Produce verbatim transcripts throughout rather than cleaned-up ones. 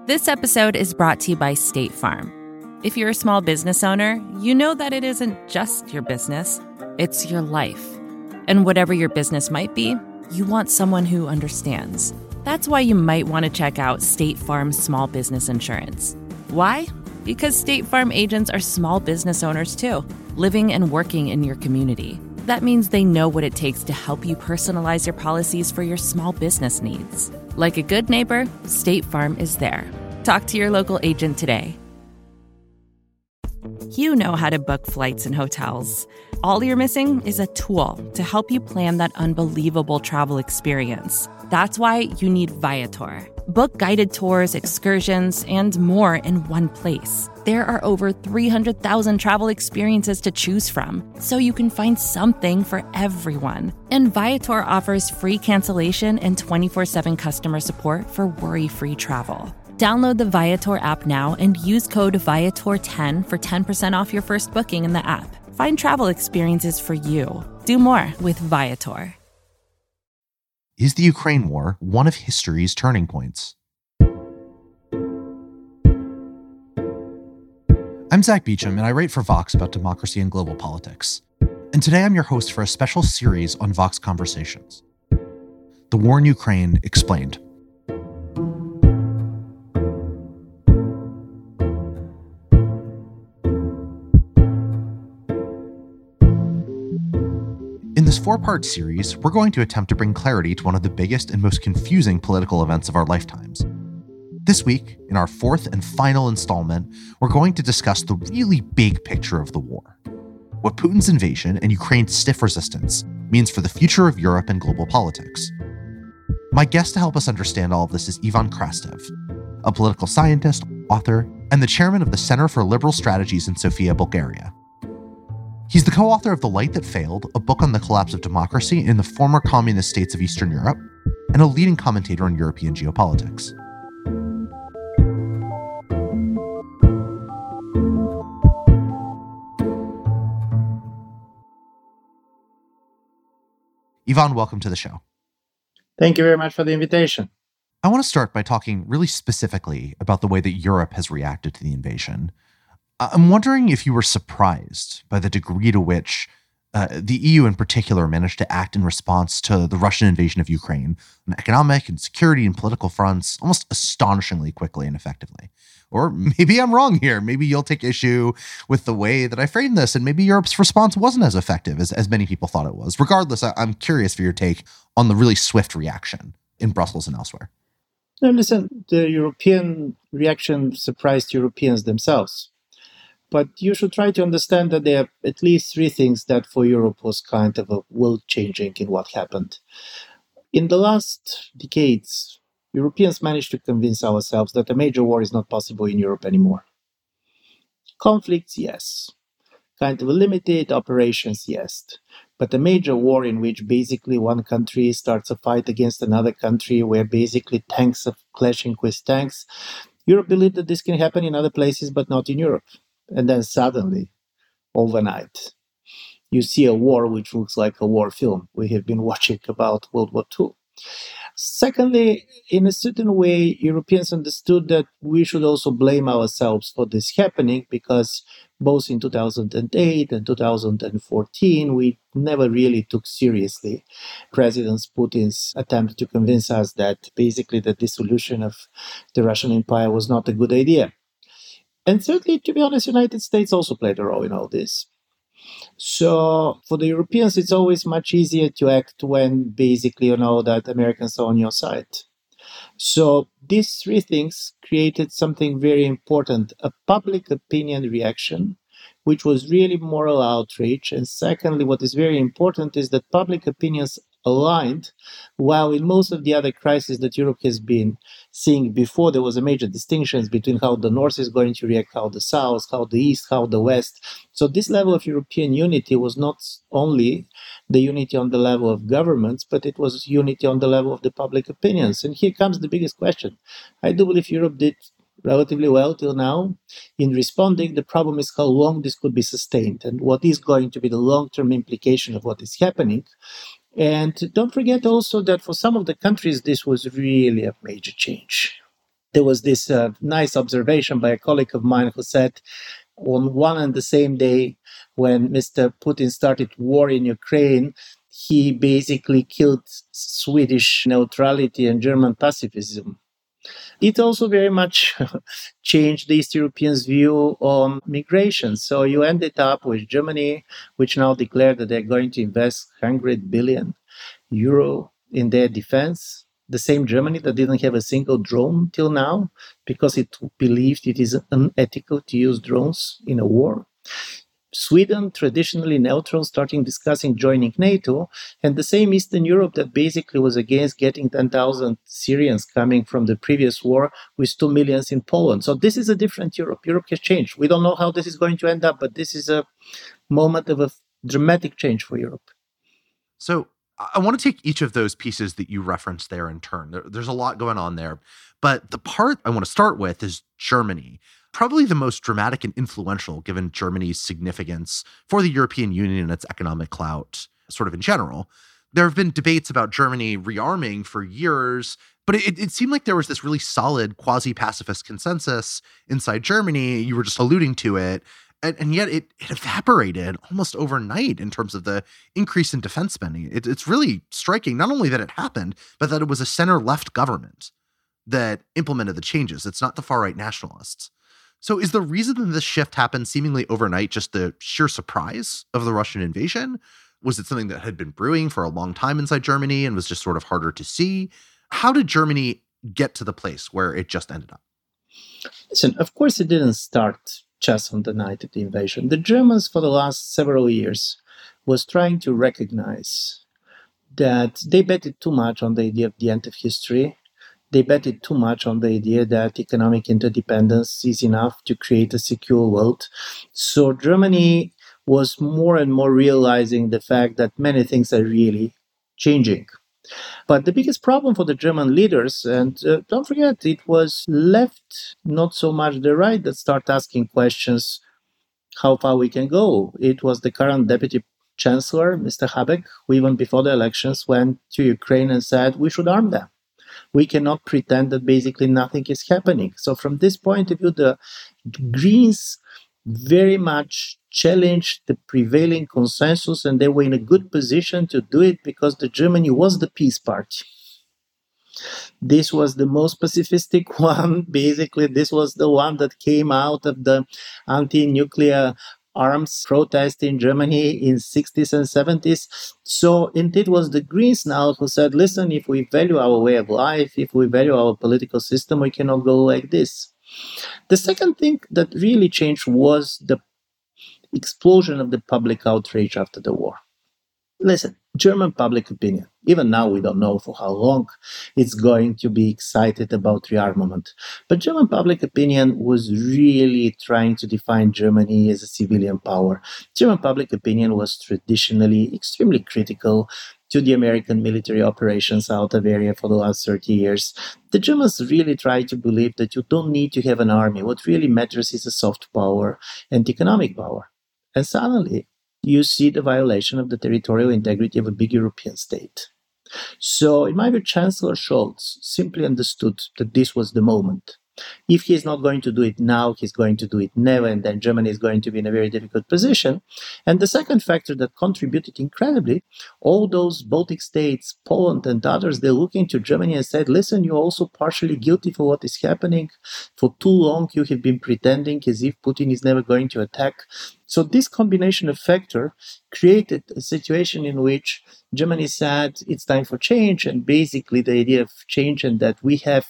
This episode is brought to you by State Farm. If you're a small business owner, you know that it isn't just your business, it's your life. And whatever your business might be, you want someone who understands. That's why you might want to check out State Farm's small business insurance. Why? Because State Farm agents are small business owners too, living and working in your community. That means they know what it takes to help you personalize your policies for your small business needs. Like a good neighbor, State Farm is there. Talk to your local agent today. You know how to book flights and hotels. All you're missing is a tool to help you plan that unbelievable travel experience. That's why you need Viator. Book guided tours, excursions, and more in one place. There are over three hundred thousand travel experiences to choose from, so you can find something for everyone. And Viator offers free cancellation and twenty-four seven customer support for worry-free travel. Download the Viator app now and use code Viator ten for ten percent off your first booking in the app. Find travel experiences for you. Do more with Viator. Is the Ukraine war one of history's turning points? I'm Zach Beecham, and I write for Vox about democracy and global politics. And today I'm your host for a special series on Vox Conversations. The War in Ukraine Explained. In this four-part series, we're going to attempt to bring clarity to one of the biggest and most confusing political events of our lifetimes. This week, in our fourth and final installment, we're going to discuss the really big picture of the war. What Putin's invasion and Ukraine's stiff resistance means for the future of Europe and global politics. My guest to help us understand all of this is Ivan Krastev, a political scientist, author, and the chairman of the Center for Liberal Strategies in Sofia, Bulgaria. He's the co-author of The Light That Failed, a book on the collapse of democracy in the former communist states of Eastern Europe, and a leading commentator on European geopolitics. Ivan, welcome to the show. Thank you very much for the invitation. I want to start by talking really specifically about the way that Europe has reacted to the invasion. I'm wondering if you were surprised by the degree to which uh, the E U in particular managed to act in response to the Russian invasion of Ukraine on economic and security and political fronts almost astonishingly quickly and effectively. Or maybe I'm wrong here. Maybe you'll take issue with the way that I framed this, and maybe Europe's response wasn't as effective as, as many people thought it was. Regardless, I, I'm curious for your take on the really swift reaction in Brussels and elsewhere. Now, listen, the European reaction surprised Europeans themselves. But you should try to understand that there are at least three things that for Europe was kind of a world-changing in what happened. In the last decades, Europeans managed to convince ourselves that a major war is not possible in Europe anymore. Conflicts, yes. Kind of limited operations, yes. But a major war in which basically one country starts a fight against another country, where basically tanks are clashing with tanks, Europe believed that this can happen in other places, but not in Europe. And then suddenly, overnight, you see a war which looks like a war film we have been watching about World War Two. Secondly, in a certain way, Europeans understood that we should also blame ourselves for this happening, because both in two thousand eight and two thousand fourteen, we never really took seriously President Putin's attempt to convince us that basically the dissolution of the Russian Empire was not a good idea. And thirdly, to be honest, the United States also played a role in all this. So for the Europeans, it's always much easier to act when basically you know that Americans are on your side. So these three things created something very important, a public opinion reaction, which was really moral outrage. And secondly, what is very important is that public opinions aligned, while in most of the other crises that Europe has been seeing before, there was a major distinction between how the North is going to react, how the South, how the East, how the West. So this level of European unity was not only the unity on the level of governments, but it was unity on the level of the public opinions. And here comes the biggest question. I do believe Europe did relatively well till now in responding. The problem is how long this could be sustained and what is going to be the long-term implication of what is happening. And don't forget also that for some of the countries, this was really a major change. There was this uh, nice observation by a colleague of mine who said, on one and the same day when Mister Putin started war in Ukraine, he basically killed Swedish neutrality and German pacifism. It also very much changed the East Europeans' view on migration. So you ended up with Germany, which now declared that they're going to invest one hundred billion euro in their defense. The same Germany that didn't have a single drone till now because it believed it is unethical to use drones in a war. Sweden, traditionally neutral, starting discussing joining NATO, and the same Eastern Europe that basically was against getting ten thousand Syrians coming from the previous war with two millions in Poland. So this is a different Europe. Europe has changed. We don't know how this is going to end up, but this is a moment of a dramatic change for Europe. So I want to take each of those pieces that you referenced there in turn. There, there's a lot going on there. But the part I want to start with is Germany. Probably the most dramatic and influential given Germany's significance for the European Union and its economic clout, sort of in general. There have been debates about Germany rearming for years, but it, it seemed like there was this really solid quasi-pacifist consensus inside Germany. You were just alluding to it. And, and yet it, it evaporated almost overnight in terms of the increase in defense spending. It, it's really striking, not only that it happened, but that it was a center-left government that implemented the changes. It's not the far-right nationalists. So is the reason that this shift happened seemingly overnight just the sheer surprise of the Russian invasion? Was it something that had been brewing for a long time inside Germany and was just sort of harder to see? How did Germany get to the place where it just ended up? Listen, of course it didn't start just on the night of the invasion. The Germans for the last several years was trying to recognize that they betted too much on the idea of the end of history. They betted too much on the idea that economic interdependence is enough to create a secure world. So Germany was more and more realizing the fact that many things are really changing. But the biggest problem for the German leaders, and uh, don't forget, it was left, not so much the right, that start asking questions how far we can go. It was the current deputy chancellor, Mister Habeck, who even before the elections went to Ukraine and said, we should arm them. We cannot pretend that basically nothing is happening. So from this point of view, the Greens very much challenged the prevailing consensus, and they were in a good position to do it because the Germany was the peace party. This was the most pacifistic one. Basically, this was the one that came out of the anti-nuclear arms protest in Germany in sixties and seventies. So indeed was the Greens now who said, listen, if we value our way of life, if we value our political system, we cannot go like this. The second thing that really changed was the explosion of the public outrage after the war. Listen, German public opinion, even now we don't know for how long it's going to be excited about rearmament. But German public opinion was really trying to define Germany as a civilian power. German public opinion was traditionally extremely critical to the American military operations out of area for the last thirty years. The Germans really try to believe that you don't need to have an army. What really matters is a soft power and economic power. And suddenly, you see the violation of the territorial integrity of a big European state. So, in my view, Chancellor Scholz simply understood that this was the moment. If he's not going to do it now, he's going to do it never, and then Germany is going to be in a very difficult position. And the second factor that contributed incredibly, all those Baltic states, Poland and others, they're looking to Germany and said, listen, you're also partially guilty for what is happening. For too long, you have been pretending as if Putin is never going to attack. So this combination of factors created a situation in which Germany said it's time for change, and basically the idea of change and that we have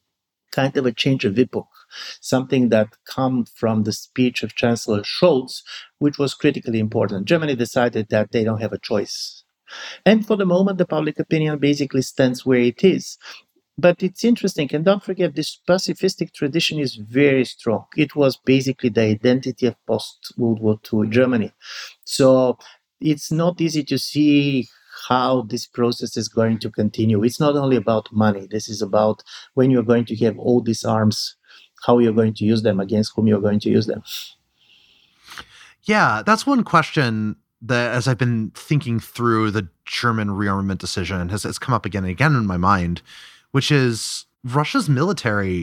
kind of a change of epoch, something that come from the speech of Chancellor Scholz, which was critically important. Germany decided that they don't have a choice. And for the moment, the public opinion basically stands where it is. But it's interesting, and don't forget, this pacifistic tradition is very strong. It was basically the identity of post-World War Two Germany. So it's not easy to see how this process is going to continue. It's not only about money. This is about when you're going to have all these arms, how you're going to use them, against whom you're going to use them. Yeah, that's one question that, as I've been thinking through the German rearmament decision, has, has come up again and again in my mind, which is Russia's military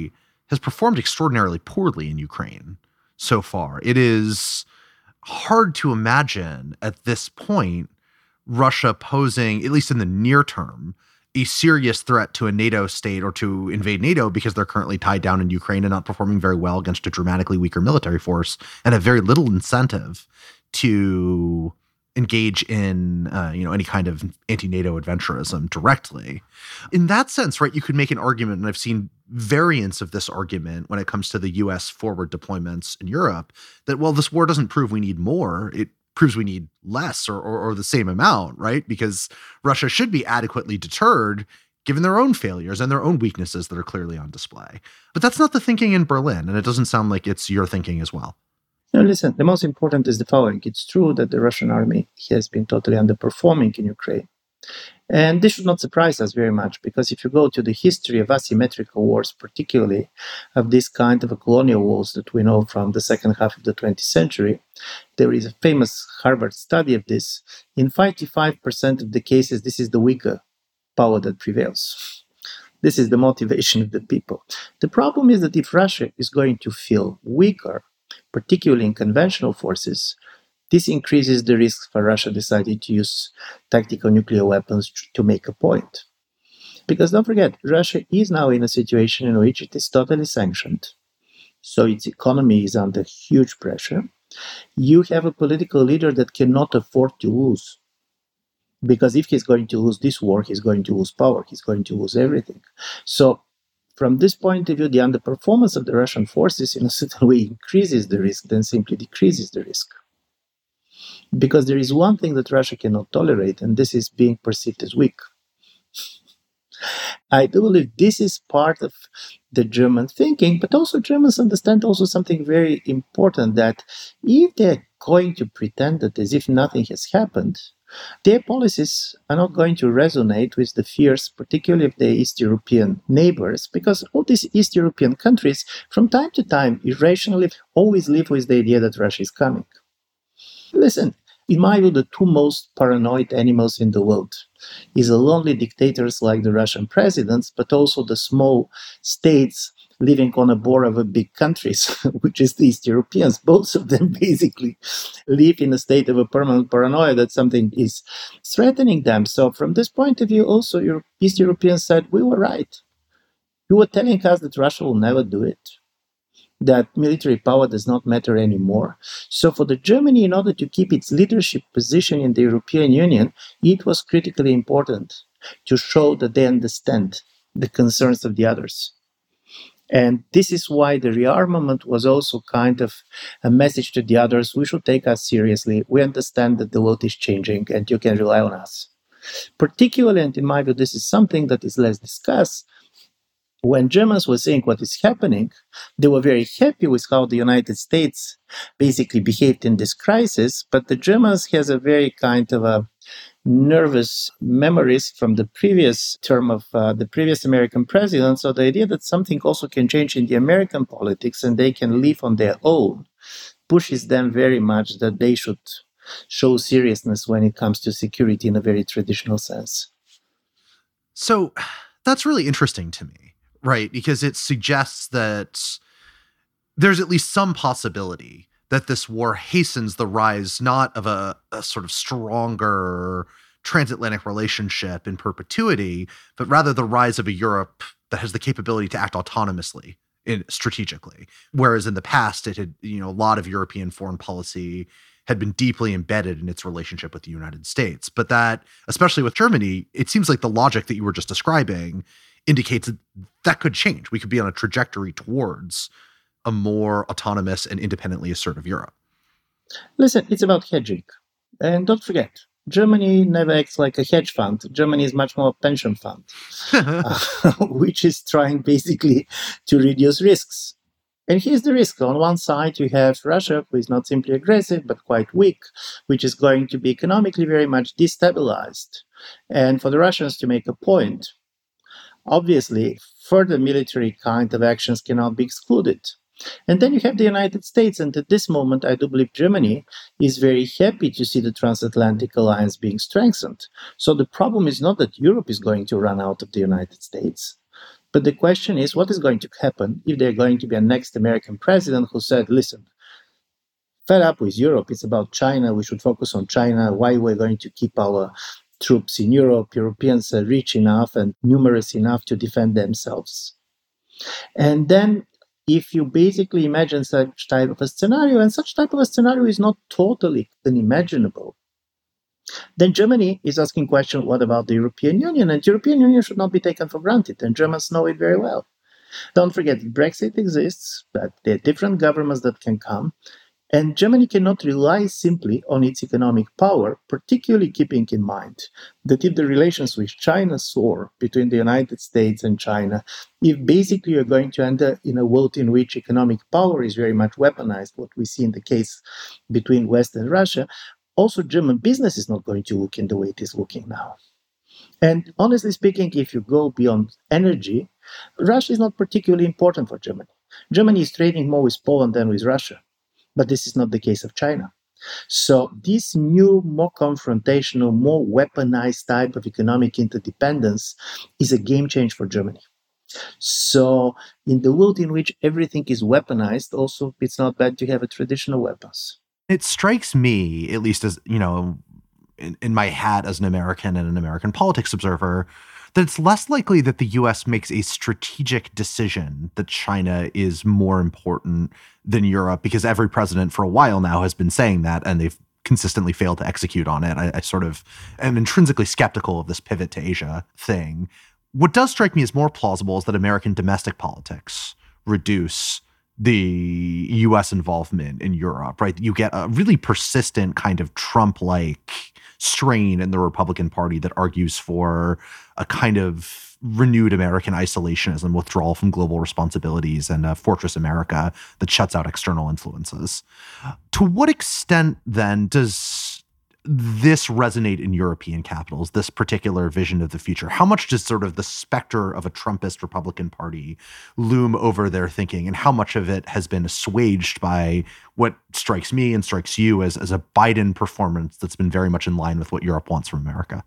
has performed extraordinarily poorly in Ukraine so far. It is hard to imagine at this point Russia posing, at least in the near term, a serious threat to a NATO state or to invade NATO because they're currently tied down in Ukraine and not performing very well against a dramatically weaker military force and have very little incentive to engage in, uh, you know, any kind of anti-NATO adventurism directly. In that sense, right, you could make an argument, and I've seen variants of this argument when it comes to the U S forward deployments in Europe, that, well, this war doesn't prove we need more. It proves we need less or, or, or the same amount, right? Because Russia should be adequately deterred given their own failures and their own weaknesses that are clearly on display. But that's not the thinking in Berlin, and it doesn't sound like it's your thinking as well. No, listen, the most important is the following. It's true that the Russian army has been totally underperforming in Ukraine. And this should not surprise us very much, because if you go to the history of asymmetrical wars, particularly of this kind of a colonial wars that we know from the second half of the twentieth century, there is a famous Harvard study of this. In fifty-five percent of the cases, this is the weaker power that prevails. This is the motivation of the people. The problem is that if Russia is going to feel weaker, particularly in conventional forces, this increases the risk for Russia deciding to use tactical nuclear weapons to make a point. Because don't forget, Russia is now in a situation in which it is totally sanctioned. So its economy is under huge pressure. You have a political leader that cannot afford to lose. Because if he's going to lose this war, he's going to lose power, he's going to lose everything. So from this point of view, the underperformance of the Russian forces in a certain way increases the risk than simply decreases the risk. Because there is one thing that Russia cannot tolerate, and this is being perceived as weak. I do believe this is part of the German thinking, but also Germans understand also something very important, that if they're going to pretend that as if nothing has happened, their policies are not going to resonate with the fears, particularly of their East European neighbors, because all these East European countries, from time to time, irrationally always live with the idea that Russia is coming. Listen, in my view, the two most paranoid animals in the world is the lonely dictators like the Russian presidents, but also the small states living on a border of a big countries, which is the East Europeans. Both of them basically live in a state of a permanent paranoia that something is threatening them. So from this point of view, also, Euro- East Europeans said, we were right. You were telling us that Russia will never do it, that military power does not matter anymore. So for the Germany, in order to keep its leadership position in the European Union, it was critically important to show that they understand the concerns of the others. And this is why the rearmament was also kind of a message to the others. We should take us seriously. We understand that the world is changing and you can rely on us. Particularly, and in my view, this is something that is less discussed. When Germans were seeing what is happening, they were very happy with how the United States basically behaved in this crisis. But the Germans has a very kind of a nervous memories from the previous term of uh, the previous American president. So the idea that something also can change in the American politics and they can live on their own pushes them very much that they should show seriousness when it comes to security in a very traditional sense. So that's really interesting to me, right? Because it suggests that there's at least some possibility that this war hastens the rise not of a, a sort of stronger transatlantic relationship in perpetuity, but rather the rise of a Europe that has the capability to act autonomously in, strategically. Whereas in the past, it had, you know, a lot of European foreign policy had been deeply embedded in its relationship with the United States. But that, especially with Germany, it seems like the logic that you were just describing indicates that that could change. We could be on a trajectory towards a more autonomous and independently assertive Europe. Listen, it's about hedging. And don't forget, Germany never acts like a hedge fund. Germany is much more a pension fund, uh, which is trying basically to reduce risks. And here's the risk. On one side, you have Russia, who is not simply aggressive, but quite weak, which is going to be economically very much destabilized. And for the Russians to make a point, obviously, further military kind of actions cannot be excluded. And then you have the United States, and at this moment, I do believe Germany is very happy to see the transatlantic alliance being strengthened. So the problem is not that Europe is going to run out of the United States. But the question is, what is going to happen if there's going to be a next American president who said, listen, fed up with Europe, it's about China, we should focus on China, why we're going to keep our troops in Europe, Europeans are rich enough and numerous enough to defend themselves. And then if you basically imagine such type of a scenario, and such type of a scenario is not totally unimaginable, then Germany is asking question, what about the European Union? And the European Union should not be taken for granted, and Germans know it very well. Don't forget, Brexit exists, but there are different governments that can come, and Germany cannot rely simply on its economic power, particularly keeping in mind that if the relations with China soar between the United States and China, if basically you're going to enter in a world in which economic power is very much weaponized, what we see in the case between West and Russia, also German business is not going to look in the way it is looking now. And honestly speaking, if you go beyond energy, Russia is not particularly important for Germany. Germany is trading more with Poland than with Russia. But this is not the case of China. So this new, more confrontational, more weaponized type of economic interdependence is a game change for Germany. So in the world in which everything is weaponized, also it's not bad to have a traditional weapons. It strikes me, at least as, you know, in, in my hat as an American and an American politics observer, that it's less likely that the U S makes a strategic decision that China is more important than Europe, because every president for a while now has been saying that, and they've consistently failed to execute on it. I, I sort of am intrinsically skeptical of this pivot to Asia thing. What does strike me as more plausible is that American domestic politics reduce the U S involvement in Europe, right? You get a really persistent kind of Trump-like strain in the Republican Party that argues for a kind of renewed American isolationism, withdrawal from global responsibilities, and a Fortress America that shuts out external influences. To what extent, then, does this resonate in European capitals, this particular vision of the future? How much does sort of the specter of a Trumpist Republican Party loom over their thinking, and how much of it has been assuaged by what strikes me and strikes you as, as a Biden performance that's been very much in line with what Europe wants from America?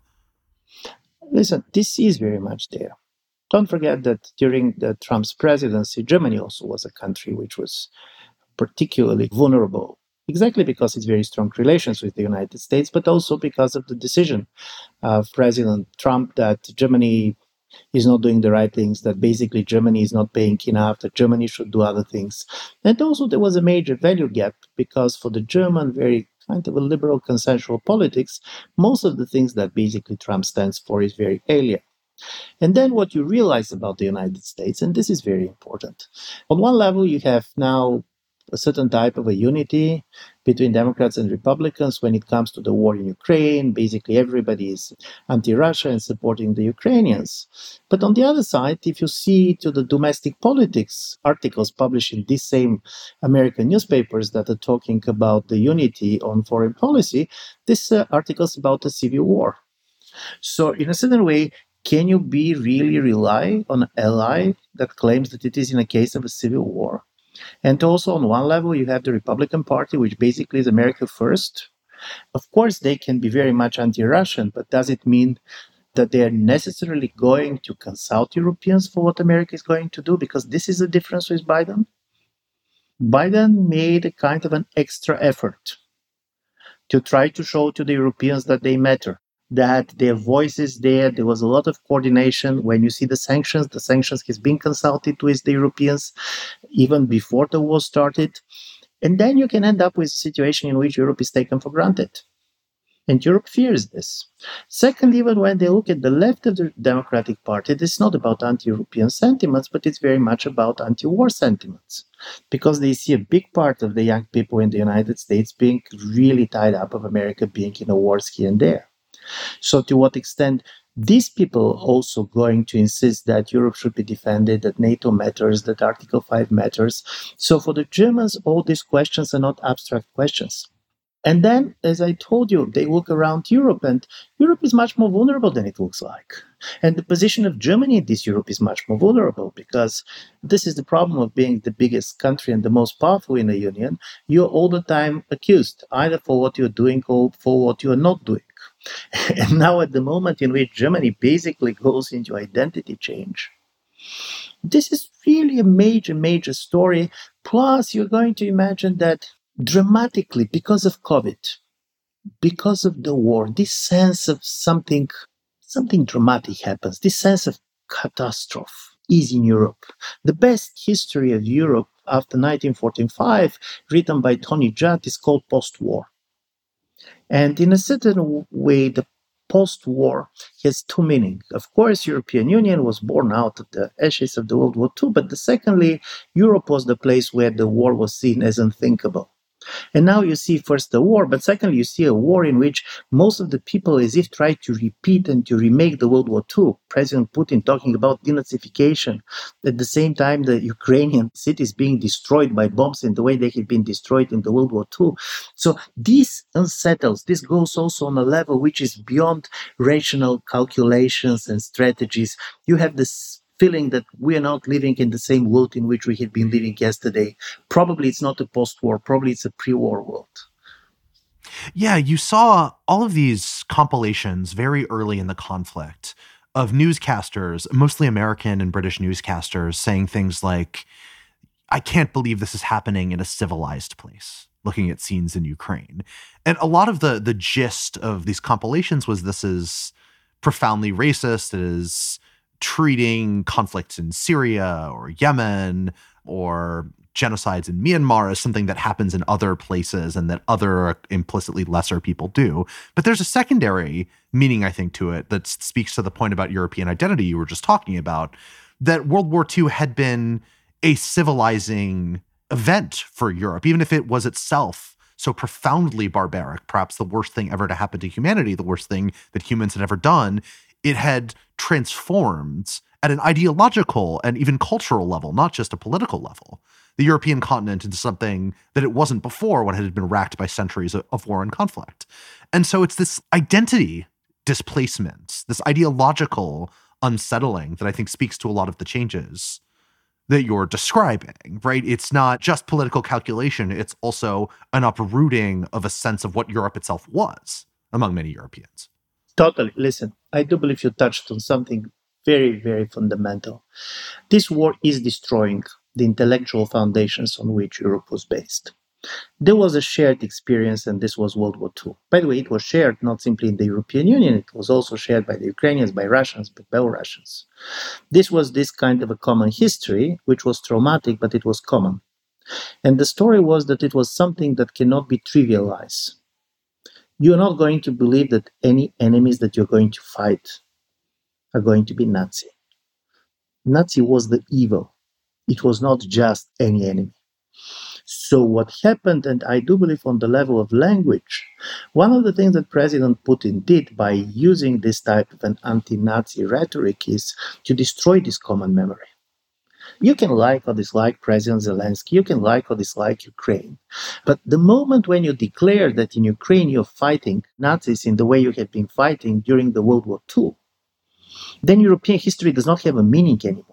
Listen, this is very much there. Don't forget that during the Trump's presidency, Germany also was a country which was particularly vulnerable, exactly because it's very strong relations with the United States, but also because of the decision of President Trump that Germany is not doing the right things, that basically Germany is not paying enough, that Germany should do other things. And also there was a major value gap, because for the German very kind of a liberal consensual politics, most of the things that basically Trump stands for is very alien. And then what you realize about the United States, and this is very important, on one level you have now a certain type of a unity between Democrats and Republicans when it comes to the war in Ukraine. Basically, everybody is anti-Russia and supporting the Ukrainians. But on the other side, if you see to the domestic politics articles published in these same American newspapers that are talking about the unity on foreign policy, these uh, articles about a civil war. So in a certain way, can you be really rely on an ally that claims that it is in a case of a civil war? And also on one level, you have the Republican Party, which basically is America first. Of course, they can be very much anti-Russian, but does it mean that they are necessarily going to consult Europeans for what America is going to do? Because this is the difference with Biden. Biden made a kind of an extra effort to try to show to the Europeans that they matter, that their voice is there. There was a lot of coordination. When you see the sanctions, the sanctions has been consulted with the Europeans even before the war started. And then you can end up with a situation in which Europe is taken for granted. And Europe fears this. Second, even when they look at the left of the Democratic Party, it's not about anti-European sentiments, but it's very much about anti-war sentiments, because they see a big part of the young people in the United States being really tied up of America being in a wars here and there. So to what extent these people are also going to insist that Europe should be defended, that NATO matters, that Article five matters. So for the Germans, all these questions are not abstract questions. And then, as I told you, they look around Europe, and Europe is much more vulnerable than it looks like. And the position of Germany in this Europe is much more vulnerable, because this is the problem of being the biggest country and the most powerful in the Union. You're all the time accused, either for what you're doing or for what you are not doing. And now at the moment in which Germany basically goes into identity change, This is really a major, major story. Plus, you're going to imagine that dramatically, because of COVID, because of the war, this sense of something, something dramatic happens, this sense of catastrophe is in Europe. The best history of Europe after nineteen forty-five, written by Tony Judt, is called post-war. And in a certain way, the post-war has two meanings. Of course, European Union was born out of the ashes of the World War Two, but the secondly, Europe was the place where the war was seen as unthinkable. And now you see first the war, but secondly, you see a war in which most of the people as if try to repeat and to remake the World War Two. President Putin talking about denazification. At the same time, the Ukrainian cities being destroyed by bombs in the way they had been destroyed in the World War Two. So this unsettles, this goes also on a level which is beyond rational calculations and strategies. You have this feeling that we are not living in the same world in which we had been living yesterday. Probably it's not a post-war, probably it's a pre-war world. Yeah, you saw all of these compilations very early in the conflict of newscasters, mostly American and British newscasters, saying things like, I can't believe this is happening in a civilized place, looking at scenes in Ukraine. And a lot of the, the gist of these compilations was this is profoundly racist, it is treating conflicts in Syria or Yemen or genocides in Myanmar as something that happens in other places and that other implicitly lesser people do. But there's a secondary meaning, I think, to it that speaks to the point about European identity you were just talking about, that World War Two had been a civilizing event for Europe, even if it was itself so profoundly barbaric, perhaps the worst thing ever to happen to humanity, the worst thing that humans had ever done. It had transformed at an ideological and even cultural level, not just a political level, the European continent into something that it wasn't before when it had been racked by centuries of, of war and conflict. And so it's this identity displacement, this ideological unsettling that I think speaks to a lot of the changes that you're describing, right? It's not just political calculation. It's also an uprooting of a sense of what Europe itself was among many Europeans. Totally. Listen, I do believe you touched on something very, very fundamental. This war is destroying the intellectual foundations on which Europe was based. There was a shared experience, and this was World War Two. By the way, it was shared not simply in the European Union, it was also shared by the Ukrainians, by Russians, by Belarusians. This was this kind of a common history, which was traumatic, but it was common. And the story was that it was something that cannot be trivialized. You're not going to believe that any enemies that you're going to fight are going to be Nazi. Nazi was the evil. It was not just any enemy. So what happened, and I do believe on the level of language, one of the things that President Putin did by using this type of an anti-Nazi rhetoric is to destroy this common memory. You can like or dislike President Zelensky, you can like or dislike Ukraine, but the moment when you declare that in Ukraine you're fighting Nazis in the way you had been fighting during the World War Two, then European history does not have a meaning anymore.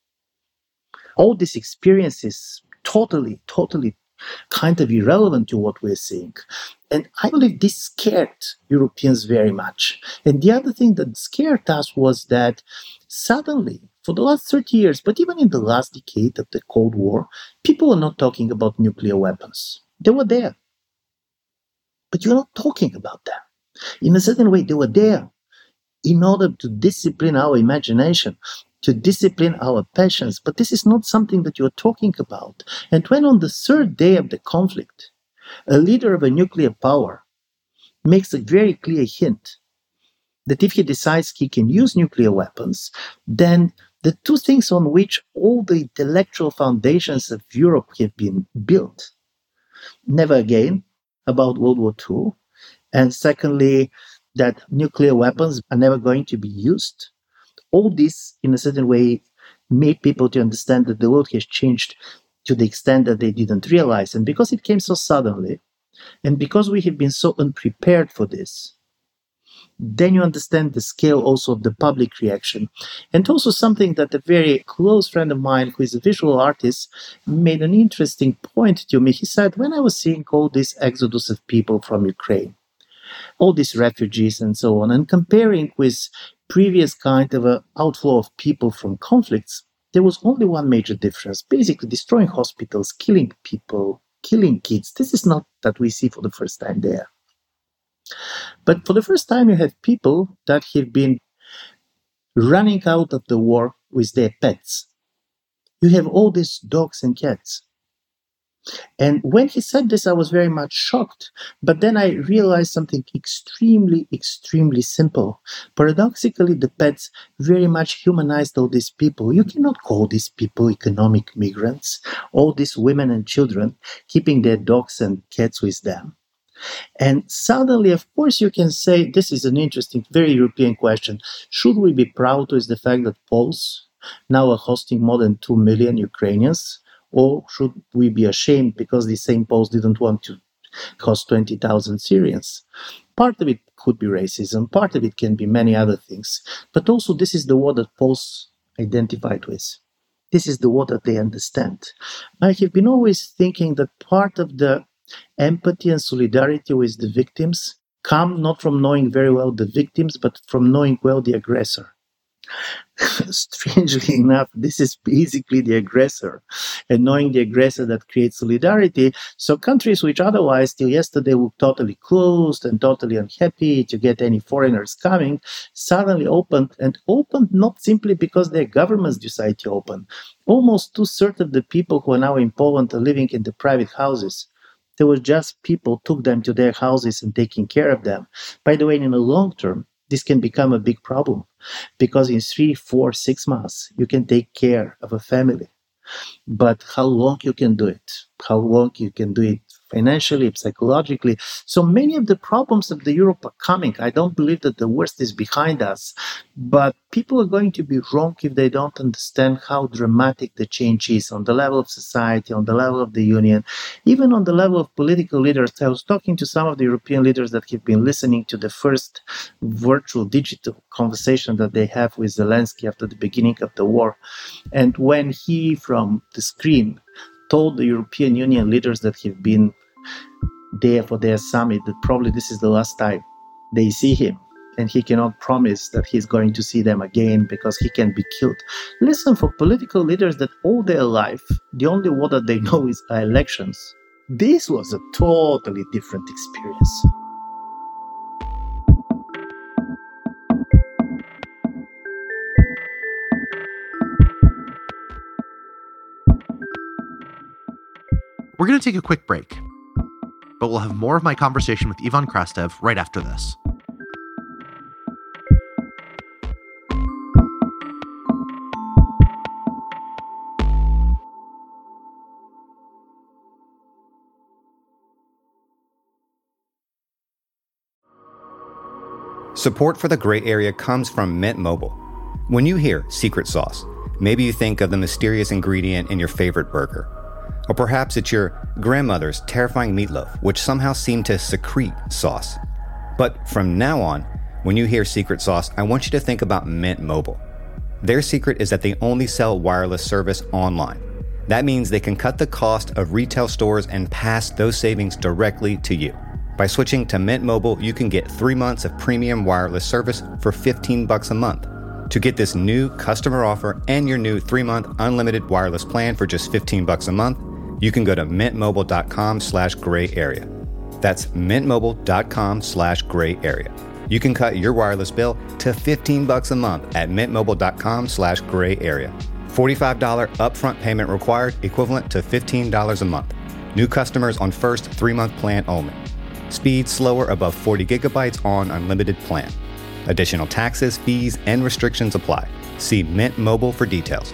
All these experiences totally, totally kind of irrelevant to what we're seeing. And I believe this scared Europeans very much. And the other thing that scared us was that suddenly, for the last thirty years, but even in the last decade of the Cold War, people were not talking about nuclear weapons. They were there. But you're not talking about them. In a certain way, they were there in order to discipline our imagination, to discipline our passions. But this is not something that you're talking about. And when on the third day of the conflict, a leader of a nuclear power makes a very clear hint that if he decides he can use nuclear weapons, then the two things on which all the intellectual foundations of Europe have been built, never again about World War Two, and secondly, that nuclear weapons are never going to be used. All this, in a certain way, made people to understand that the world has changed to the extent that they didn't realize. And because it came so suddenly, and because we have been so unprepared for this, then you understand the scale also of the public reaction. And also something that a very close friend of mine, who is a visual artist, made an interesting point to me. He said, when I was seeing all this exodus of people from Ukraine, all these refugees and so on, and comparing with previous kind of an outflow of people from conflicts, There was only one major difference, basically destroying hospitals, killing people, killing kids. This is not that we see for the first time there. But for the first time, you have people that have been running out of the war with their pets. You have all these dogs and cats. And when he said this, I was very much shocked. But then I realized something extremely, extremely simple. Paradoxically, the pets very much humanized all these people. You cannot call these people economic migrants. All these women and children keeping their dogs and cats with them. And suddenly, of course, you can say, this is an interesting, very European question. Should we be proud with the fact that Poles now are hosting more than two million Ukrainians? Or should we be ashamed because the same Poles didn't want to host twenty thousand Syrians? Part of it could be racism, part of it can be many other things. But also this is the war that Poles identified with. This is the war that they understand. I have been always thinking that part of the empathy and solidarity with the victims come not from knowing very well the victims, but from knowing well the aggressor. Strangely enough, this is basically the aggressor, and knowing the aggressor that creates solidarity. So countries which otherwise till yesterday were totally closed and totally unhappy to get any foreigners coming, suddenly opened, and opened not simply because their governments decide to open. Almost two-thirds of the people who are now in Poland are living in the private houses. There was just people took them to their houses and taking care of them. By the way, in the long term, this can become a big problem because in three, four, six months, you can take care of a family. But how long you can do it? How long you can do it financially, psychologically? So many of the problems of the Europe are coming. I don't believe that the worst is behind us, but people are going to be wrong if they don't understand how dramatic the change is on the level of society, on the level of the union, even on the level of political leaders. I was talking to some of the European leaders that have been listening to the first virtual digital conversation that they have with Zelensky after the beginning of the war. And when he, from the screen, told the European Union leaders that have been there for their summit that probably this is the last time they see him, and he cannot promise that he's going to see them again because he can be killed. Listen, for political leaders that all their life, the only word that they know is elections, this was a totally different experience. We're going to take a quick break, but we'll have more of my conversation with Ivan Krastev right after this. Support for the Gray Area comes from Mint Mobile. When you hear secret sauce, maybe you think of the mysterious ingredient in your favorite burger. Or perhaps it's your grandmother's terrifying meatloaf, which somehow seemed to secrete sauce. But from now on, when you hear secret sauce, I want you to think about Mint Mobile. Their secret is that they only sell wireless service online. That means they can cut the cost of retail stores and pass those savings directly to you. By switching to Mint Mobile, you can get three months of premium wireless service for fifteen bucks a month. To get this new customer offer and your new three-month unlimited wireless plan for just fifteen bucks a month, you can go to mintmobile.com slash gray area. That's mintmobile.com slash gray area. You can cut your wireless bill to fifteen bucks a month at mintmobile.com slash gray area. forty-five dollars upfront payment required, equivalent to fifteen dollars a month. New customers on first three-month plan only. Speed slower above forty gigabytes on unlimited plan. Additional taxes, fees, and restrictions apply. See Mint Mobile for details.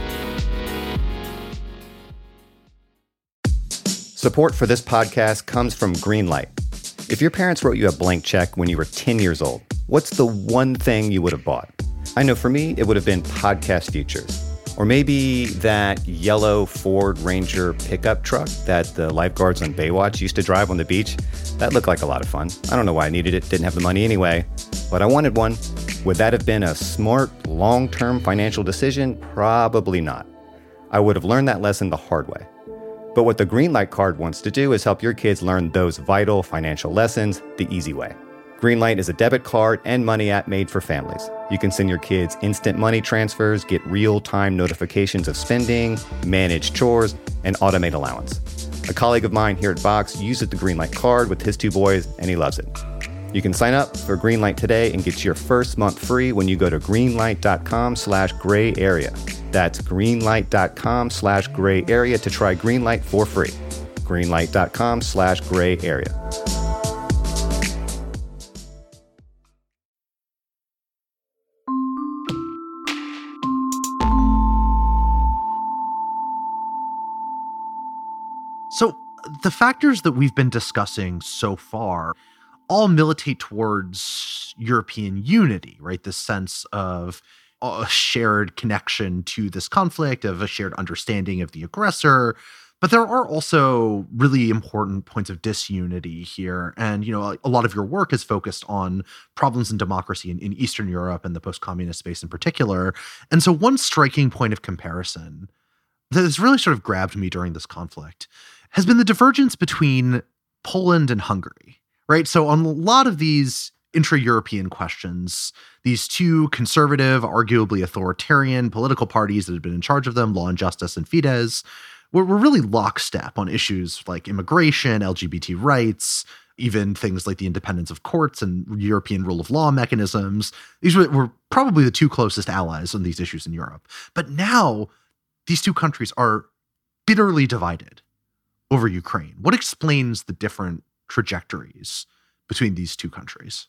Support for this podcast comes from Greenlight. If your parents wrote you a blank check when you were ten years old, what's the one thing you would have bought? I know for me, it would have been podcast features. Or maybe that yellow Ford Ranger pickup truck that the lifeguards on Baywatch used to drive on the beach. That looked like a lot of fun. I don't know why I needed it, didn't have the money anyway, but I wanted one. Would that have been a smart, long-term financial decision? Probably not. I would have learned that lesson the hard way. But what the Greenlight card wants to do is help your kids learn those vital financial lessons the easy way. Greenlight is a debit card and money app made for families. You can send your kids instant money transfers, get real-time notifications of spending, manage chores, and automate allowance. A colleague of mine here at Vox uses the Greenlight card with his two boys, and he loves it. You can sign up for Greenlight today and get your first month free when you go to greenlight.com slash gray area. That's greenlight.com slash gray area to try Greenlight for free. greenlight.com slash gray area. So the factors that we've been discussing so far all militate towards European unity, right? This sense of a shared connection to this conflict, of a shared understanding of the aggressor. But there are also really important points of disunity here. And, you know, a lot of your work is focused on problems in democracy in, in Eastern Europe and the post-communist space in particular. And so one striking point of comparison that has really sort of grabbed me during this conflict has been the divergence between Poland and Hungary, right? So on a lot of these intra-European questions, these two conservative, arguably authoritarian political parties that had been in charge of them, Law and Justice and Fidesz, were, were really lockstep on issues like immigration, L G B T rights, even things like the independence of courts and European rule of law mechanisms. These were, were probably the two closest allies on these issues in Europe. But now these two countries are bitterly divided over Ukraine. What explains the different trajectories between these two countries?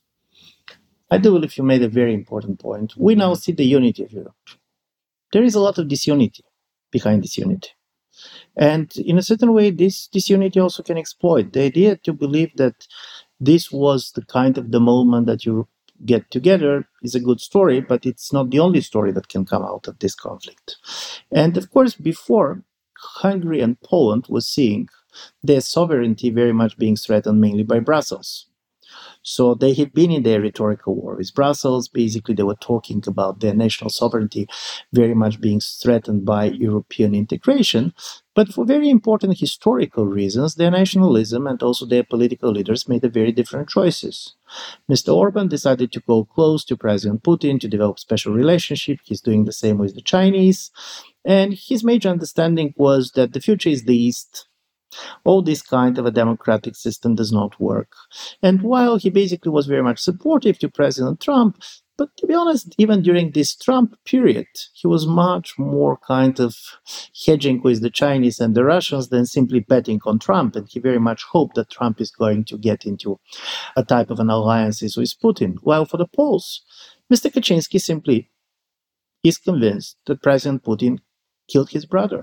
I do believe you made a very important point. We now see the unity of Europe. There is a lot of disunity behind this unity. And in a certain way, this disunity also can exploit the idea to believe that this was the kind of the moment that you get together is a good story, but it's not the only story that can come out of this conflict. And of course, before, Hungary and Poland were seeing their sovereignty very much being threatened mainly by Brussels. So they had been in their rhetorical war with Brussels. Basically, they were talking about their national sovereignty very much being threatened by European integration. But for very important historical reasons, their nationalism and also their political leaders made a very different choices. Mister Orban decided to go close to President Putin to develop special relationship. He's doing the same with the Chinese. And his major understanding was that the future is the East. All this kind of a democratic system does not work. And while he basically was very much supportive to President Trump, but to be honest, even during this Trump period, he was much more kind of hedging with the Chinese and the Russians than simply betting on Trump. And he very much hoped that Trump is going to get into a type of an alliance with Putin. While for the Poles, Mister Kaczynski simply is convinced that President Putin killed his brother.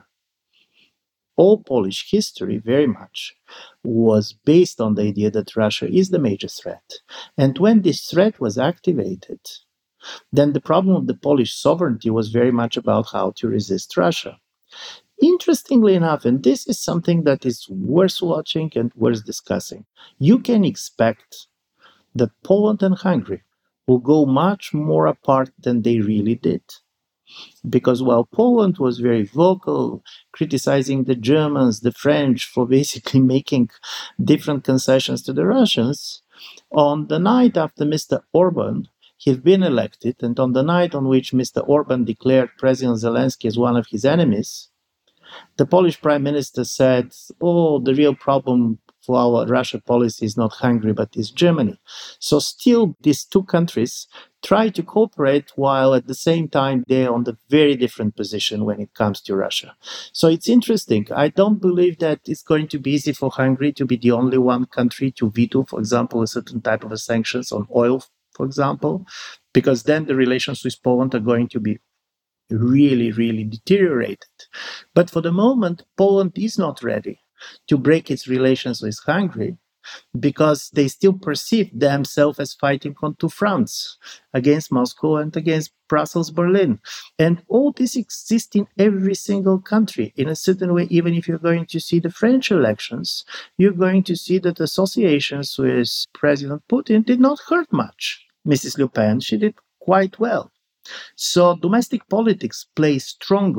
All Polish history very much was based on the idea that Russia is the major threat. And when this threat was activated, then the problem of the Polish sovereignty was very much about how to resist Russia. Interestingly enough, and this is something that is worth watching and worth discussing, you can expect that Poland and Hungary will go much more apart than they really did. Because while Poland was very vocal, criticizing the Germans, the French for basically making different concessions to the Russians, on the night after Mister Orban had been elected, and on the night on which Mister Orban declared President Zelensky as one of his enemies, the Polish Prime Minister said, oh, the real problem for our Russia policy is not Hungary, but is Germany. So still, these two countries try to cooperate while at the same time they're on the very different position when it comes to Russia. So it's interesting. I don't believe that it's going to be easy for Hungary to be the only one country to veto, for example, a certain type of sanctions on oil, for example, because then the relations with Poland are going to be really, really deteriorated. But for the moment, Poland is not ready to break its relations with Hungary because they still perceive themselves as fighting on two fronts, against Moscow and against Brussels, Berlin. And all this exists in every single country. In a certain way, even if you're going to see the French elections, you're going to see that associations with President Putin did not hurt much. Missus Le Pen, she did quite well. So domestic politics play strongly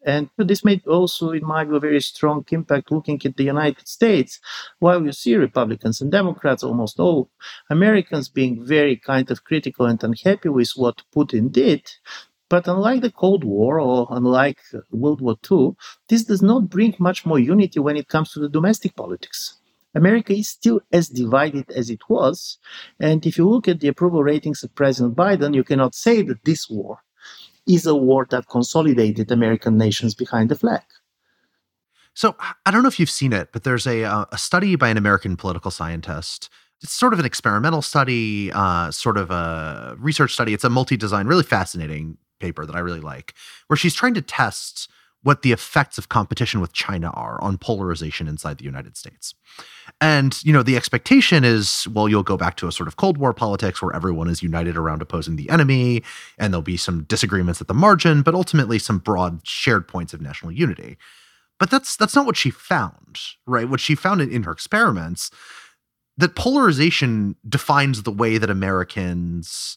And this made also, in my view, a very strong impact looking at the United States. While you see Republicans and Democrats, almost all Americans, being very kind of critical and unhappy with what Putin did, but unlike the Cold War or unlike World War Two, this does not bring much more unity when it comes to the domestic politics. America is still as divided as it was. And if you look at the approval ratings of President Biden, you cannot say that this war is a war that consolidated American nations behind the flag. So I don't know if you've seen it, but there's a, uh, a study by an American political scientist. It's sort of an experimental study, uh, sort of a research study. It's a multi-design, really fascinating paper that I really like, where she's trying to test what the effects of competition with China are on polarization inside the United States. And, you know, the expectation is, well, you'll go back to a sort of Cold War politics where everyone is united around opposing the enemy, and there'll be some disagreements at the margin, but ultimately some broad shared points of national unity. But that's that's not what she found, right? What she found in, in her experiments, that polarization defines the way that Americans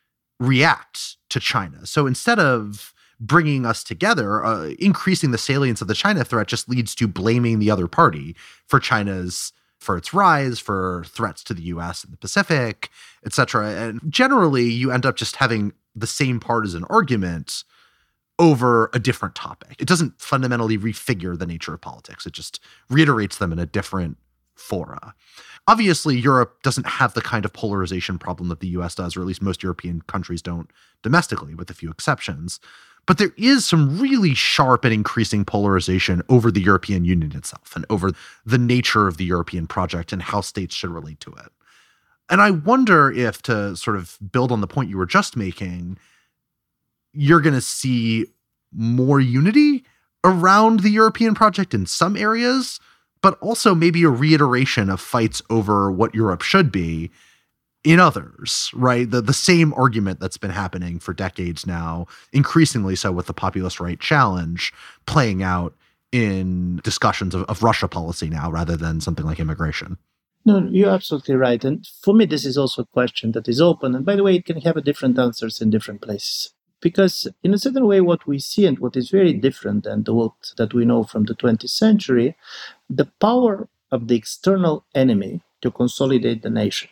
react to China. So instead of bringing us together, uh, increasing the salience of the China threat just leads to blaming the other party for China's, for its rise, for threats to the U S and the Pacific, et cetera. And generally, you end up just having the same partisan argument over a different topic. It doesn't fundamentally refigure the nature of politics. It just reiterates them in a different fora. Obviously, Europe doesn't have the kind of polarization problem that the U S does, or at least most European countries don't domestically, with a few exceptions. But there is some really sharp and increasing polarization over the European Union itself and over the nature of the European project and how states should relate to it. And I wonder if, to sort of build on the point you were just making, you're going to see more unity around the European project in some areas, but also maybe a reiteration of fights over what Europe should be in others, right? The the same argument that's been happening for decades now, increasingly so with the populist right challenge, playing out in discussions of, of Russia policy now rather than something like immigration. No, you're absolutely right. And for me, this is also a question that is open. And by the way, it can have a different answers in different places. Because in a certain way, what we see and what is very different than the world that we know from the twentieth century, the power of the external enemy to consolidate the nation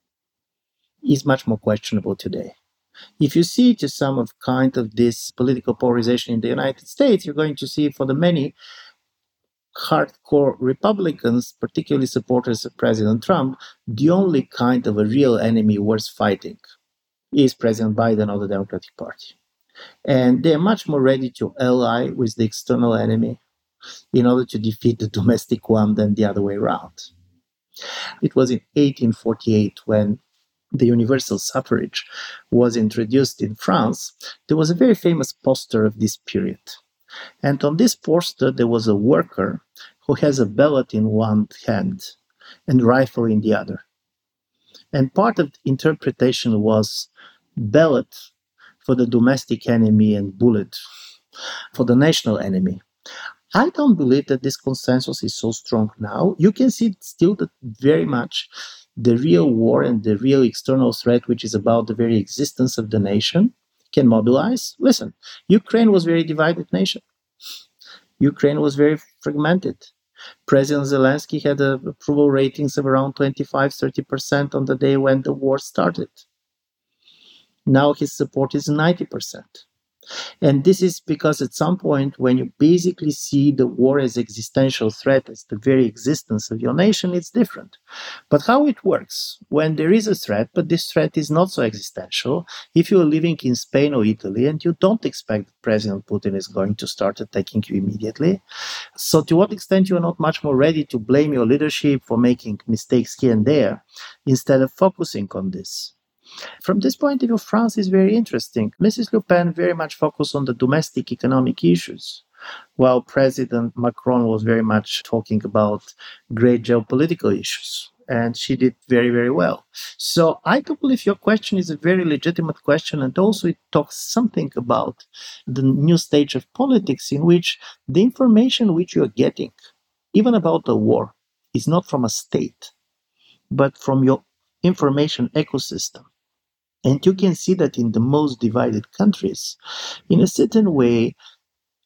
is much more questionable today. If you see to some of kind of this political polarization in the United States, you're going to see for the many hardcore Republicans, particularly supporters of President Trump, the only kind of a real enemy worth fighting is President Biden or the Democratic Party. And they're much more ready to ally with the external enemy in order to defeat the domestic one than the other way around. It was in eighteen forty-eight when the universal suffrage was introduced in France. There was a very famous poster of this period. And on this poster, there was a worker who has a ballot in one hand and a rifle in the other. And part of the interpretation was ballot for the domestic enemy and bullet for the national enemy. I don't believe that this consensus is so strong now. You can see still that very much the real war and the real external threat, which is about the very existence of the nation, can mobilize. Listen, Ukraine was a very divided nation. Ukraine was very fragmented. President Zelensky had a approval ratings of around twenty-five, thirty percent on the day when the war started. Now his support is ninety percent. And this is because at some point, when you basically see the war as existential threat, as the very existence of your nation, it's different. But how it works, when there is a threat, but this threat is not so existential, if you're living in Spain or Italy and you don't expect that President Putin is going to start attacking you immediately, so to what extent you are not much more ready to blame your leadership for making mistakes here and there, instead of focusing on this? From this point of view, France is very interesting. Missus Le Pen very much focused on the domestic economic issues, while President Macron was very much talking about great geopolitical issues. And she did very, very well. So I do believe your question is a very legitimate question, and also it talks something about the new stage of politics in which the information which you're getting, even about the war, is not from a state, but from your information ecosystem. And you can see that in the most divided countries, in a certain way,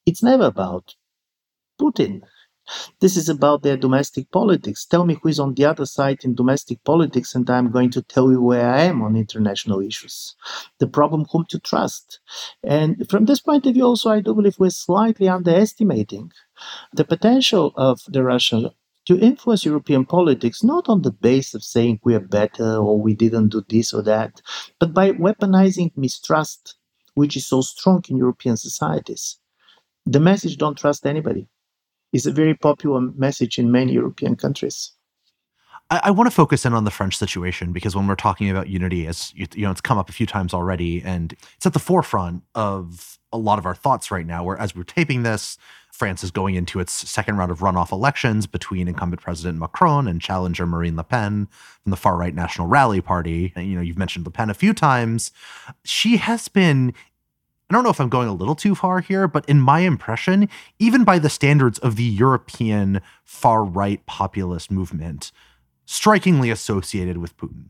It's never about Putin. This is about their domestic politics. Tell me who is on the other side in domestic politics, and I'm going to tell you where I am on international issues. The problem, whom to trust. And from this point of view, also, I do believe we're slightly underestimating the potential of the Russians to influence European politics, not on the basis of saying we are better or we didn't do this or that, but by weaponizing mistrust, which is so strong in European societies. The message, don't trust anybody, is a very popular message in many European countries. I, I want to focus in on the French situation, because when we're talking about unity, as you, you know, it's come up a few times already, and it's at the forefront of a lot of our thoughts right now, where as we're taping this, France is going into its second round of runoff elections between incumbent President Macron and challenger Marine Le Pen from the far-right National Rally Party. And, you know, you've mentioned Le Pen a few times. She has been, I don't know if I'm going a little too far here, but in my impression, even by the standards of the European far-right populist movement, strikingly associated with Putin.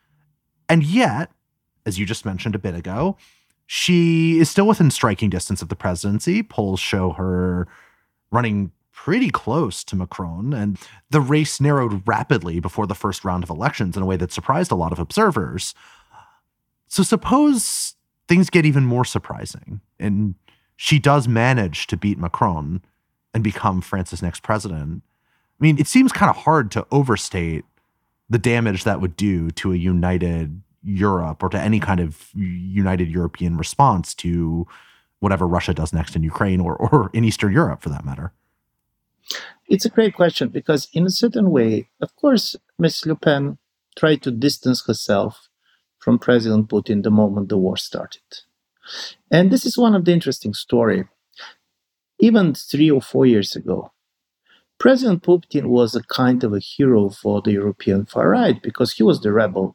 And yet, as you just mentioned a bit ago, she is still within striking distance of the presidency. Polls show her running pretty close to Macron, and the race narrowed rapidly before the first round of elections in a way that surprised a lot of observers. So suppose things get even more surprising, and she does manage to beat Macron and become France's next president. I mean, it seems kind of hard to overstate the damage that would do to a united Europe, or to any kind of united European response to whatever Russia does next in Ukraine, or, or in Eastern Europe, for that matter. It's a great question, because in a certain way, of course, Miz Le Pen tried to distance herself from President Putin the moment the war started. And this is one of the interesting stories. Even three or four years ago, President Putin was a kind of a hero for the European far right, because he was the rebel.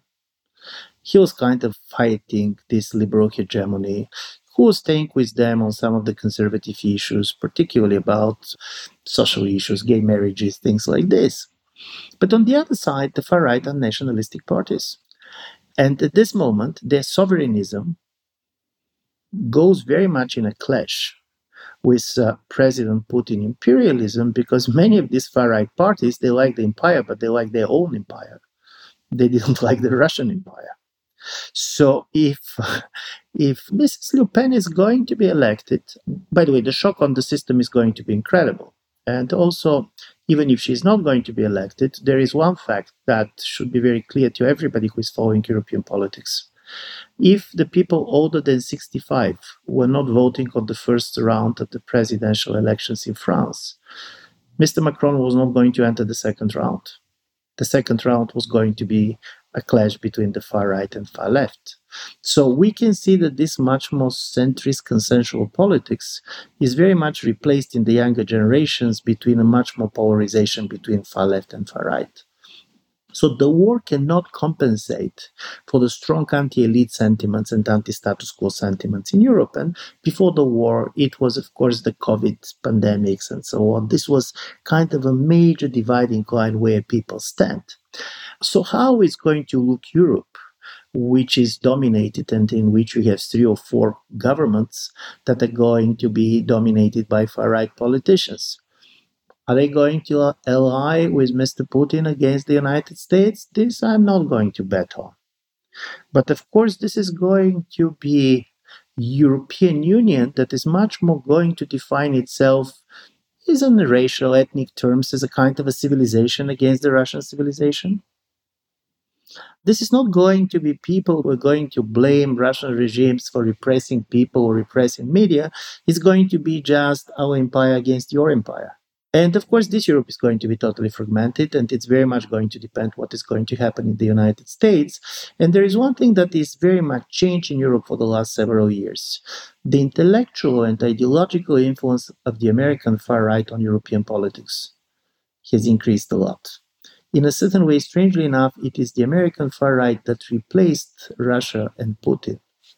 He was kind of fighting this liberal hegemony, who was staying with them on some of the conservative issues, particularly about social issues, gay marriages, things like this. But on the other side, the far right are nationalistic parties. And at this moment, their sovereignism goes very much in a clash with uh, President Putin imperialism, because many of these far right parties, they like the empire, but they like their own empire. They didn't like the Russian empire. So if if Missus Le Pen is going to be elected, by the way, the shock on the system is going to be incredible. And also, even if she's not going to be elected, there is one fact that should be very clear to everybody who is following European politics. If the people older than sixty-five were not voting on the first round of the presidential elections in France, Mister Macron was not going to enter the second round. The second round was going to be a clash between the far right and far left. So we can see that this much more centrist consensual politics is very much replaced in the younger generations between a much more polarization between far left and far right. So the war cannot compensate for the strong anti-elite sentiments and anti-status quo sentiments in Europe. And before the war, it was, of course, the COVID pandemics and so on. This was kind of a major dividing line where people stand. So how is going to look Europe, which is dominated and in which we have three or four governments that are going to be dominated by far-right politicians? Are they going to ally with Mister Putin against the United States? This I'm not going to bet on. But of course, this is going to be European Union that is much more going to define itself is in racial, ethnic terms as a kind of a civilization against the Russian civilization. This is not going to be people who are going to blame Russian regimes for repressing people or repressing media. It's going to be just our empire against your empire. And of course, this Europe is going to be totally fragmented, and it's very much going to depend what is going to happen in the United States. And there is one thing that is very much changed in Europe for the last several years. The intellectual and ideological influence of the American far right on European politics has increased a lot. In a certain way, strangely enough, it is the American far right that replaced Russia and Putin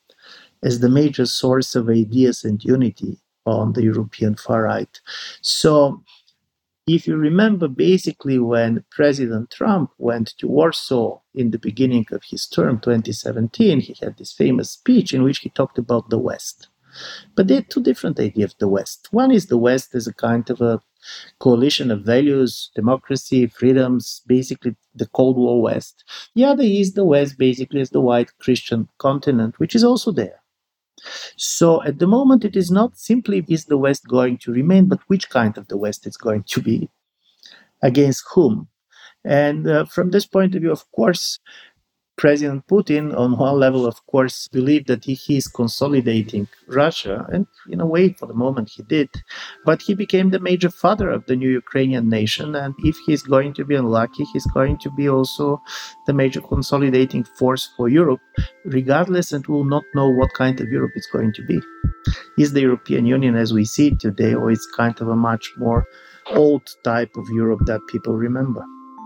as the major source of ideas and unity on the European far right. So, if you remember, basically when President Trump went to Warsaw in the beginning of his term, twenty seventeen, he had this famous speech in which he talked about the West. But there are two different ideas of the West. One is the West as a kind of a coalition of values, democracy, freedoms, basically the Cold War West. The other is the West basically as the white Christian continent, which is also there. So at the moment, it is not simply is the West going to remain, but which kind of the West it's going to be, against whom. And uh, from this point of view, of course, President Putin, on one level, of course, believed that he, he is consolidating Russia, and in a way, for the moment, he did. But he became the major father of the new Ukrainian nation, and if he's going to be unlucky, he's going to be also the major consolidating force for Europe, regardless, and will not know what kind of Europe it's going to be. Is the European Union as we see it today, or it's kind of a much more old type of Europe that people remember?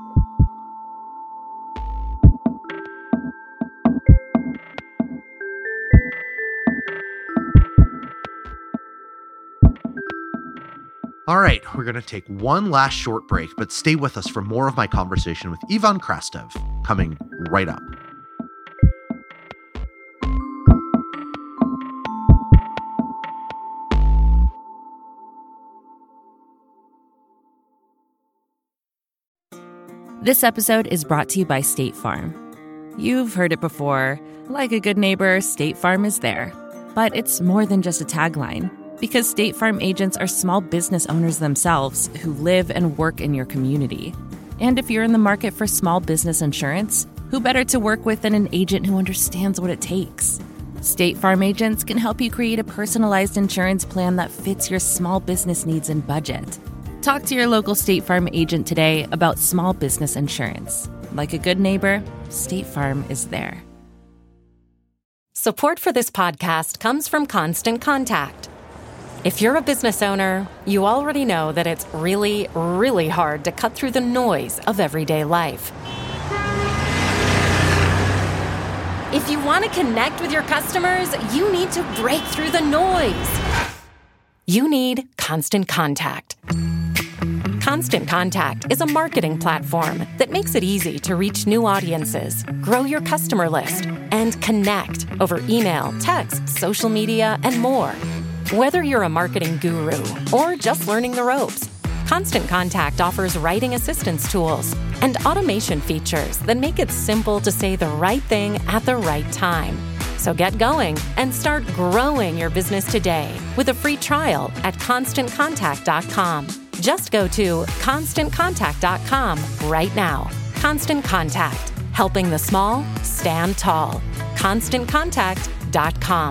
All right, we're going to take one last short break, but stay with us for more of my conversation with Ivan Krastev, coming right up. This episode is brought to you by State Farm. You've heard it before. Like a good neighbor, State Farm is there. But it's more than just a tagline. Because State Farm agents are small business owners themselves who live and work in your community. And if you're in the market for small business insurance, who better to work with than an agent who understands what it takes? State Farm agents can help you create a personalized insurance plan that fits your small business needs and budget. Talk to your local State Farm agent today about small business insurance. Like a good neighbor, State Farm is there. Support for this podcast comes from Constant Contact. If you're a business owner, you already know that it's really, really hard to cut through the noise of everyday life. If you want to connect with your customers, you need to break through the noise. You need Constant Contact. Constant Contact is a marketing platform that makes it easy to reach new audiences, grow your customer list, and connect over email, text, social media, and more. Whether you're a marketing guru or just learning the ropes, Constant Contact offers writing assistance tools and automation features that make it simple to say the right thing at the right time. So get going and start growing your business today with a free trial at constant contact dot com. Just go to constant contact dot com right now. Constant Contact, helping the small stand tall. constant contact dot com.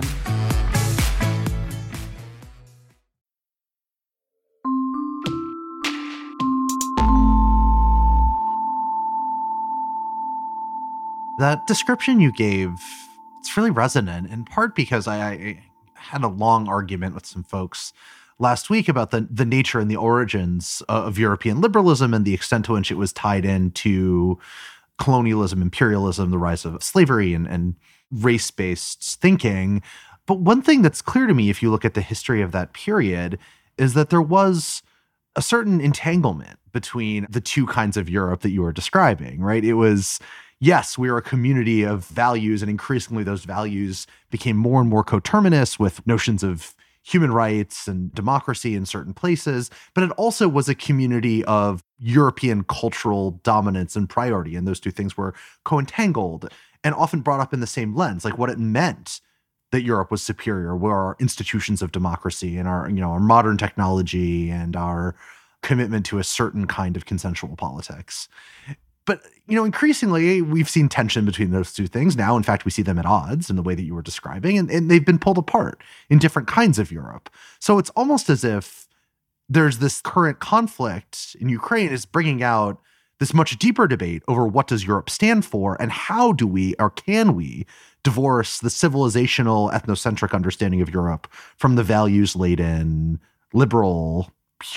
That description you gave, it's really resonant, in part because I, I had a long argument with some folks last week about the, the nature and the origins of European liberalism and the extent to which it was tied into colonialism, imperialism, the rise of slavery, and, and race-based thinking. But one thing that's clear to me, if you look at the history of that period, is that there was a certain entanglement between the two kinds of Europe that you were describing, right? It was, yes, we are a community of values, and increasingly those values became more and more coterminous with notions of human rights and democracy in certain places, but it also was a community of European cultural dominance and priority, and those two things were co-entangled and often brought up in the same lens, like what it meant that Europe was superior were our institutions of democracy and our, you know, our modern technology and our commitment to a certain kind of consensual politics. But, you know, increasingly, we've seen tension between those two things. Now, in fact, we see them at odds in the way that you were describing, and, and they've been pulled apart in different kinds of Europe. So it's almost as if there's this current conflict in Ukraine is bringing out this much deeper debate over what does Europe stand for, and how do we, or can we, divorce the civilizational, ethnocentric understanding of Europe from the values-laden, liberal,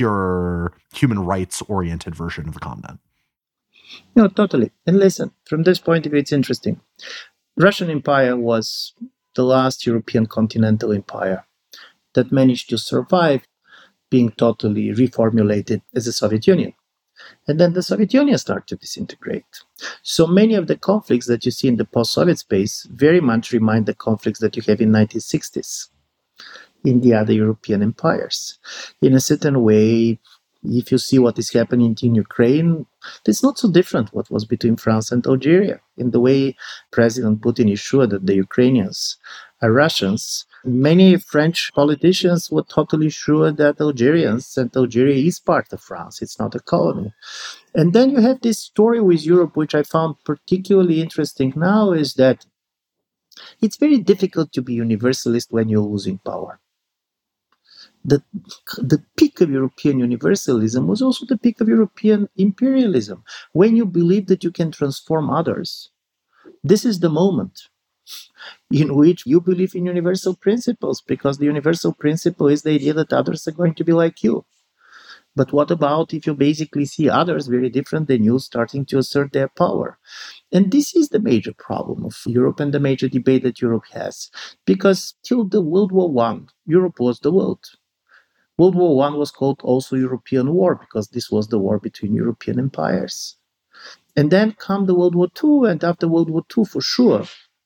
pure, human rights-oriented version of the continent. No, totally. And listen, from this point of view, it's interesting. Russian Empire was the last European continental empire that managed to survive being totally reformulated as the Soviet Union. And then the Soviet Union started to disintegrate. So many of the conflicts that you see in the post-Soviet space very much remind the conflicts that you have in the nineteen sixties. in the other European empires. In a certain way, if you see what is happening in Ukraine, it's not so different what was between France and Algeria. In the way President Putin is sure that the Ukrainians are Russians, many French politicians were totally sure that Algerians and Algeria is part of France. It's not a colony. And then you have this story with Europe, which I found particularly interesting now, is that it's very difficult to be universalist when you're losing power. The, the peak of European universalism was also the peak of European imperialism. When you believe that you can transform others, this is the moment in which you believe in universal principles, because the universal principle is the idea that others are going to be like you. But what about if you basically see others very different than you starting to assert their power? And this is the major problem of Europe and the major debate that Europe has. Because till the World War One, Europe was the world. World War One was called also European War because this was the war between European empires. And then come the World War Two, and after World War Two, for sure,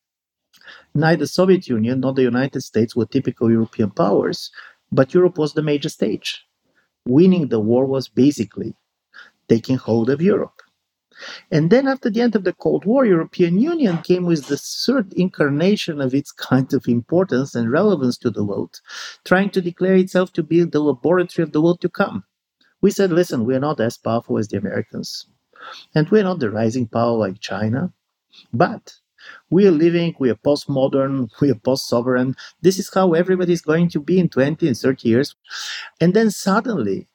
neither Soviet Union nor the United States were typical European powers, but Europe was the major stage. Winning the war was basically taking hold of Europe. And then after the end of the Cold War, European Union came with the third incarnation of its kind of importance and relevance to the world, trying to declare itself to be the laboratory of the world to come. We said, listen, we are not as powerful as the Americans, and we're not the rising power like China, but we are living, we are postmodern, we are post-sovereign. This is how everybody is going to be in twenty and thirty years. And then suddenly,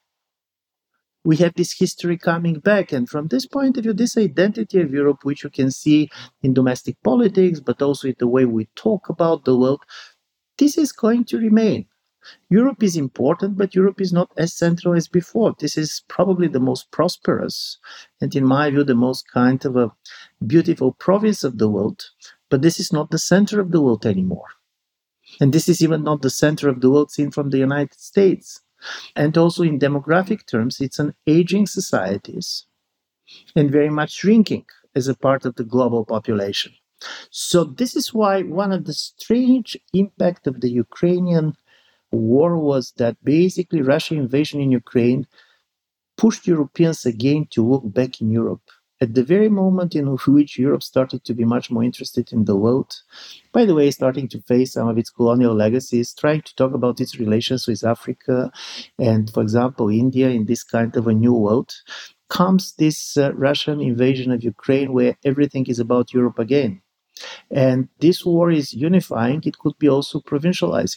we have this history coming back. And from this point of view, this identity of Europe, which you can see in domestic politics, but also in the way we talk about the world, this is going to remain. Europe is important, but Europe is not as central as before. This is probably the most prosperous, and in my view, the most kind of a beautiful province of the world. But this is not the center of the world anymore. And this is even not the center of the world seen from the United States. And also in demographic terms, it's an aging societies and very much shrinking as a part of the global population. So this is why one of the strange impact of the Ukrainian war was that basically Russian invasion in Ukraine pushed Europeans again to look back in Europe. At the very moment in which Europe started to be much more interested in the world, by the way, starting to face some of its colonial legacies, trying to talk about its relations with Africa and, for example, India in this kind of a new world, comes this uh, Russian invasion of Ukraine where everything is about Europe again. And this war is unifying, it could be also provincializing.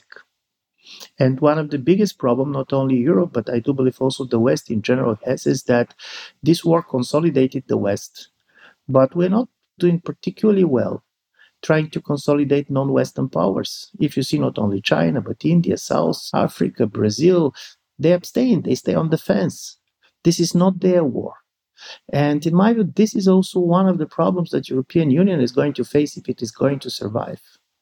And one of the biggest problems, not only Europe, but I do believe also the West in general has, is that this war consolidated the West. But we're not doing particularly well trying to consolidate non-Western powers. If you see not only China, but India, South Africa, Brazil, they abstain, they stay on the fence. This is not their war. And in my view, this is also one of the problems that the European Union is going to face if it is going to survive.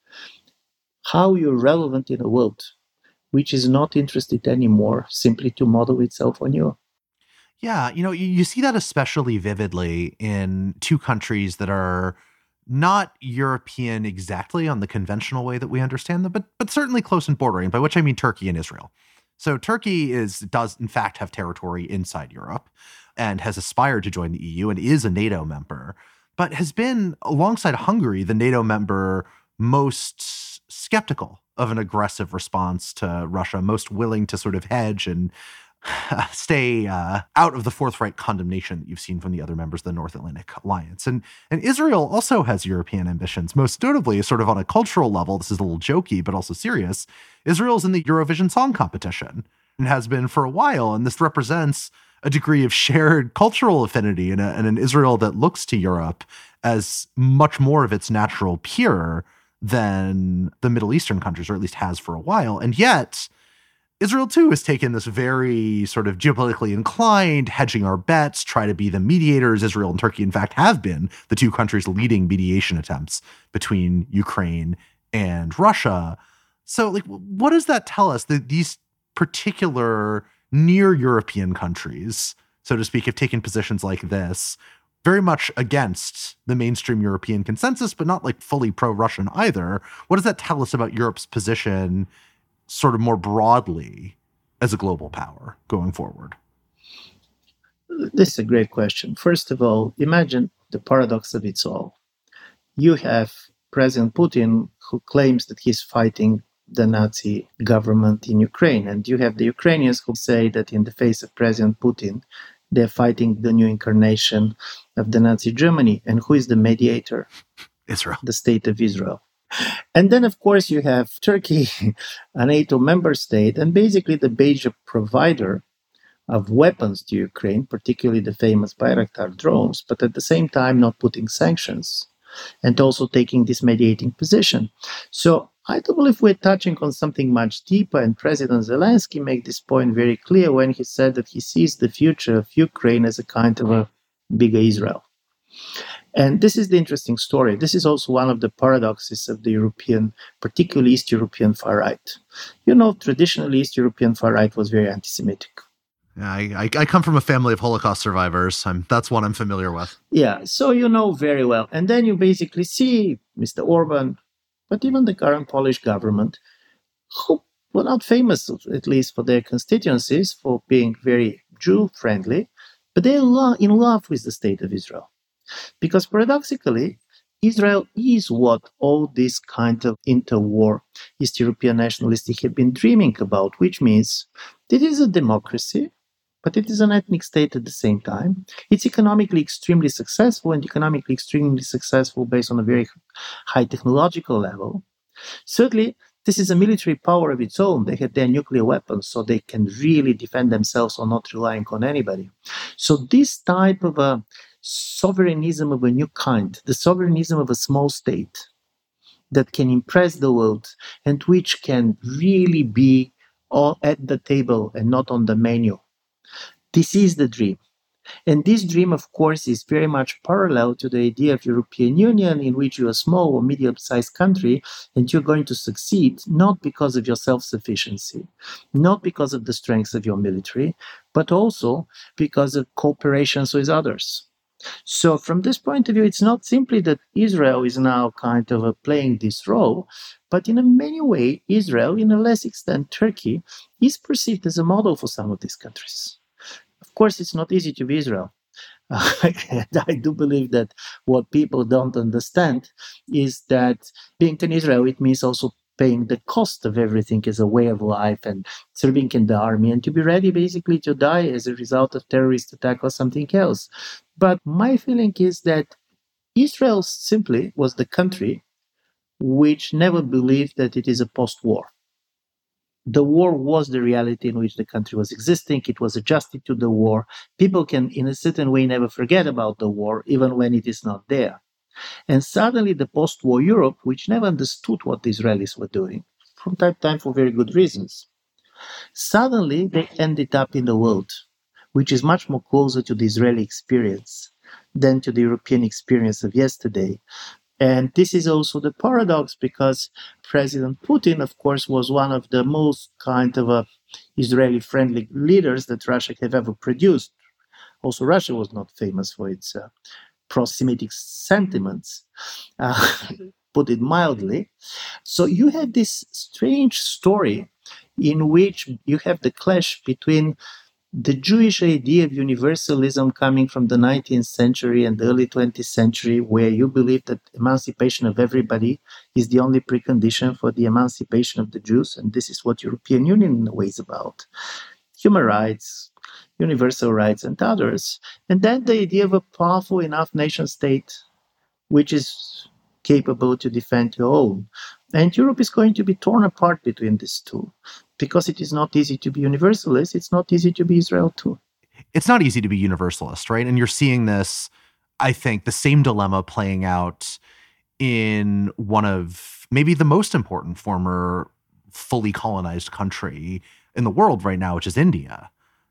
How you're relevant in a world which is not interested anymore simply to model itself on you. Yeah, you know, you, you see that especially vividly in two countries that are not European exactly on the conventional way that we understand them, but but certainly close and bordering, by which I mean Turkey and Israel. So Turkey is does in fact have territory inside Europe and has aspired to join the E U and is a NATO member, but has been, alongside Hungary, the NATO member most skeptical of an aggressive response to Russia, most willing to sort of hedge and uh, stay uh, out of the forthright condemnation that you've seen from the other members of the North Atlantic Alliance. And, and Israel also has European ambitions, most notably sort of on a cultural level. This is a little jokey, but also serious. Israel's in the Eurovision Song Competition and has been for a while. And this represents a degree of shared cultural affinity in, a, in an Israel that looks to Europe as much more of its natural peer than the Middle Eastern countries, or at least has for a while. And yet, Israel, too, has taken this very sort of geopolitically inclined, hedging our bets, try to be the mediators. Israel and Turkey, in fact, have been the two countries leading mediation attempts between Ukraine and Russia. So, like, what does that tell us? That these particular near European countries, so to speak, have taken positions like this, very much against the mainstream European consensus, but not like fully pro-Russian either. What does that tell us about Europe's position sort of more broadly as a global power going forward? This is a great question. First of all, imagine the paradox of it all. You have President Putin, who claims that he's fighting the Nazi government in Ukraine. And you have the Ukrainians who say that in the face of President Putin, they're fighting the new incarnation of the Nazi Germany. And who is the mediator? Israel. The state of Israel. And then, of course, you have Turkey, a NATO member state, and basically the major provider of weapons to Ukraine, particularly the famous Bayraktar drones, but at the same time not putting sanctions and also taking this mediating position. So I do believe we're touching on something much deeper, and President Zelensky made this point very clear when he said that he sees the future of Ukraine as a kind of a bigger Israel. And this is the interesting story. This is also one of the paradoxes of the European, particularly East European far right. You know, traditionally, East European far right was very anti-Semitic. Yeah, I, I come from a family of Holocaust survivors. I'm, that's what I'm familiar with. Yeah, so you know very well. And then you basically see Mister Orban, but even the current Polish government, who were not famous, at least for their constituencies, for being very Jew-friendly, but they're in love with the state of Israel. Because paradoxically, Israel is what all this kind of interwar East European nationalists have been dreaming about, which means it is a democracy, but it is an ethnic state at the same time. It's economically extremely successful and economically extremely successful based on a very high technological level. Certainly, this is a military power of its own. They have their nuclear weapons, so they can really defend themselves or not relying on anybody. So this type of a sovereignism of a new kind, the sovereignism of a small state that can impress the world and which can really be all at the table and not on the menu. This is the dream. And this dream, of course, is very much parallel to the idea of European Union, in which you're a small or medium-sized country and you're going to succeed not because of your self-sufficiency, not because of the strength of your military, but also because of cooperations with others. So from this point of view, it's not simply that Israel is now kind of uh, playing this role, but in a many ways, Israel, in a less extent Turkey, is perceived as a model for some of these countries. Of course, it's not easy to be Israel. Uh, and I do believe that what people don't understand is that being in Israel, it means also paying the cost of everything as a way of life and serving in the army and to be ready basically to die as a result of terrorist attack or something else. But my feeling is that Israel simply was the country which never believed that it is a post-war. The war was the reality in which the country was existing. It was adjusted to the war. People can, in a certain way, never forget about the war, even when it is not there. And suddenly the post-war Europe, which never understood what the Israelis were doing, from time to time for very good reasons, suddenly they ended up in the world, which is much more closer to the Israeli experience than to the European experience of yesterday. And this is also the paradox, because President Putin, of course, was one of the most kind of a Israeli-friendly leaders that Russia have ever produced. Also, Russia was not famous for its uh, pro-Semitic sentiments, uh, put it mildly. So you have this strange story in which you have the clash between the Jewish idea of universalism coming from the nineteenth century and the early twentieth century, where you believe that emancipation of everybody is the only precondition for the emancipation of the Jews, and this is what European Union in a way is about. Human rights, universal rights, and others. And then the idea of a powerful enough nation state which is capable to defend your own. And Europe is going to be torn apart between these two, because it is not easy to be universalist. It's not easy to be Israel too. It's not easy to be universalist, right? And you're seeing this, I think, the same dilemma playing out in one of maybe the most important former fully colonized country in the world right now, which is India.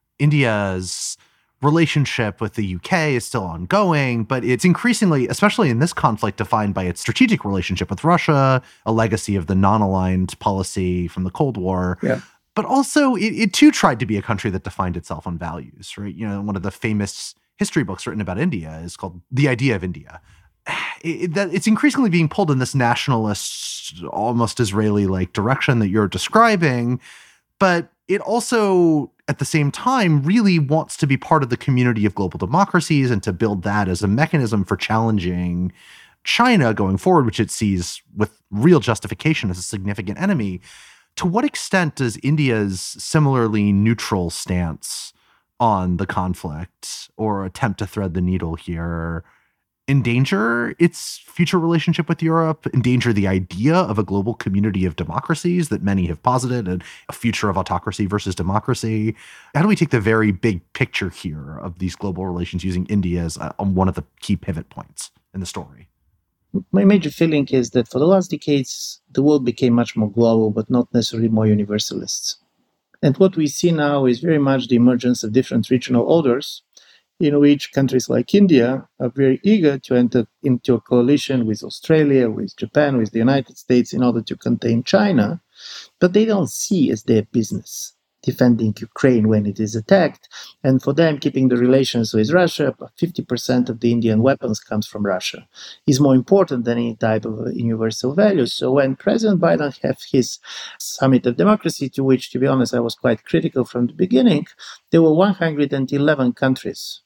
India's relationship with the U K is still ongoing, but it's increasingly, especially in this conflict, defined by its strategic relationship with Russia, a legacy of the non-aligned policy from the Cold War. Yeah. But also, it, it too tried to be a country that defined itself on values, right? You know, one of the famous history books written about India is called The Idea of India. it, that it's increasingly being pulled in this nationalist, almost Israeli-like direction that you're describing, but it also, at the same time, really wants to be part of the community of global democracies and to build that as a mechanism for challenging China going forward, which it sees with real justification as a significant enemy. To what extent does India's similarly neutral stance on the conflict or attempt to thread the needle here endanger its future relationship with Europe, endanger the idea of a global community of democracies that many have posited, and a future of autocracy versus democracy? How do we take the very big picture here of these global relations using India as uh, one of the key pivot points in the story? My major feeling is that for the last decades, the world became much more global, but not necessarily more universalist. And what we see now is very much the emergence of different regional orders, in which countries like India are very eager to enter into a coalition with Australia, with Japan, with the United States in order to contain China, but they don't see as their business defending Ukraine when it is attacked. And for them, keeping the relations with Russia, fifty percent of the Indian weapons comes from Russia, is more important than any type of universal values. So when President Biden had his Summit of Democracy, to which, to be honest, I was quite critical from the beginning, there were one hundred eleven countries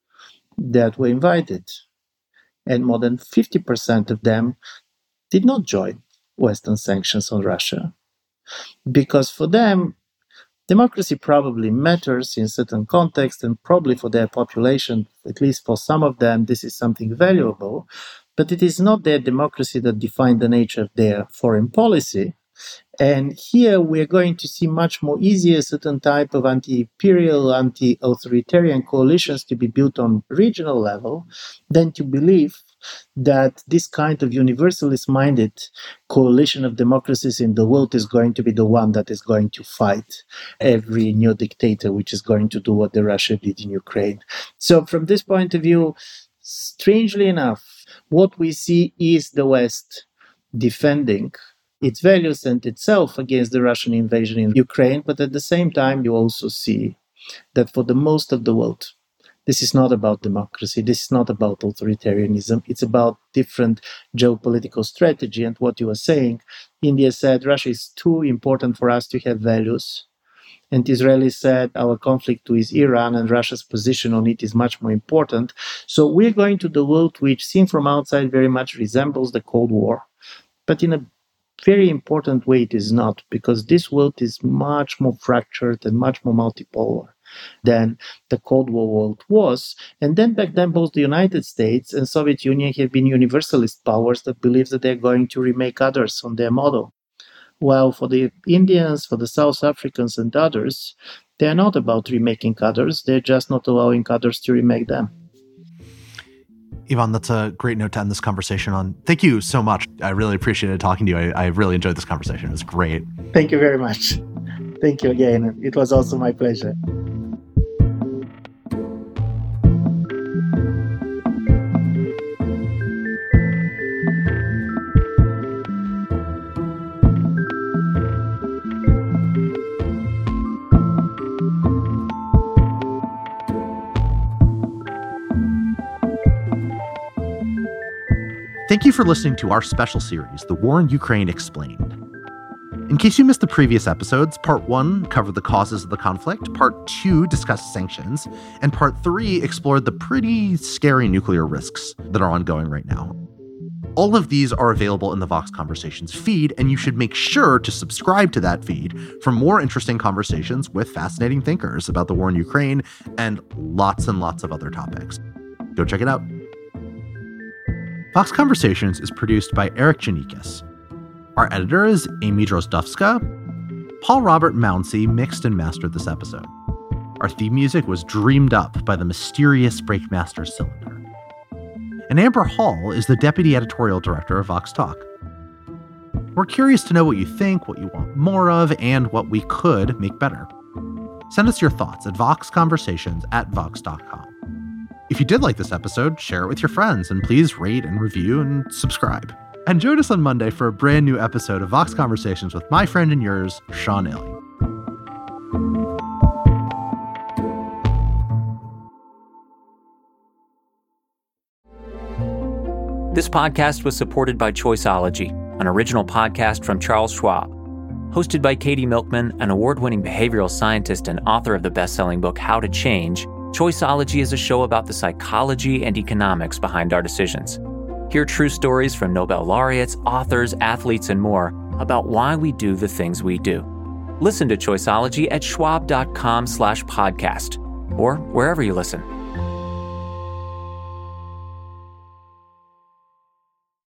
that were invited. And more than fifty percent of them did not join Western sanctions on Russia. Because for them, democracy probably matters in certain contexts, and probably for their population, at least for some of them, this is something valuable. But it is not their democracy that defines the nature of their foreign policy. And here we're going to see much more easier certain type of anti-imperial, anti-authoritarian coalitions to be built on regional level than to believe that this kind of universalist-minded coalition of democracies in the world is going to be the one that is going to fight every new dictator, which is going to do what the Russia did in Ukraine. So from this point of view, strangely enough, what we see is the West defending its values and itself against the Russian invasion in Ukraine, but at the same time, you also see that for the most of the world, this is not about democracy. This is not about authoritarianism. It's about different geopolitical strategy. And what you were saying, India said Russia is too important for us to have values. And Israel said our conflict with Iran and Russia's position on it is much more important. So we're going to the world which, seen from outside, very much resembles the Cold War. But in a very important way, it is not, because this world is much more fractured and much more multipolar than the Cold War world was. And then back then, both the United States and Soviet Union have been universalist powers that believe that they're going to remake others on their model. While for the Indians, for the South Africans and others, they're not about remaking others. They're just not allowing others to remake them. Ivan, that's a great note to end this conversation on. Thank you so much. I really appreciated talking to you. I, I really enjoyed this conversation. It was great. Thank you very much. Thank you again. It was also my pleasure. Thank you for listening to our special series, The War in Ukraine Explained. In case you missed the previous episodes, part one covered the causes of the conflict, part two discussed sanctions, and part three explored the pretty scary nuclear risks that are ongoing right now. All of these are available in the Vox Conversations feed, and you should make sure to subscribe to that feed for more interesting conversations with fascinating thinkers about the war in Ukraine and lots and lots of other topics. Go check it out. Vox Conversations is produced by Eric Janikis. Our editor is Amy Drozdowska. Paul Robert Mounsey mixed and mastered this episode. Our theme music was dreamed up by the mysterious Breakmaster Cylinder. And Amber Hall is the deputy editorial director of Vox Talk. We're curious to know what you think, what you want more of, and what we could make better. Send us your thoughts at voxconversations at vox dot com. If you did like this episode, share it with your friends, and please rate and review and subscribe. And join us on Monday for a brand new episode of Vox Conversations with my friend and yours, Sean Illing. This podcast was supported by Choiceology, an original podcast from Charles Schwab. Hosted by Katie Milkman, an award-winning behavioral scientist and author of the best-selling book How to Change, Choiceology is a show about the psychology and economics behind our decisions. Hear true stories from Nobel laureates, authors, athletes, and more about why we do the things we do. Listen to Choiceology at schwab.com slash podcast or wherever you listen.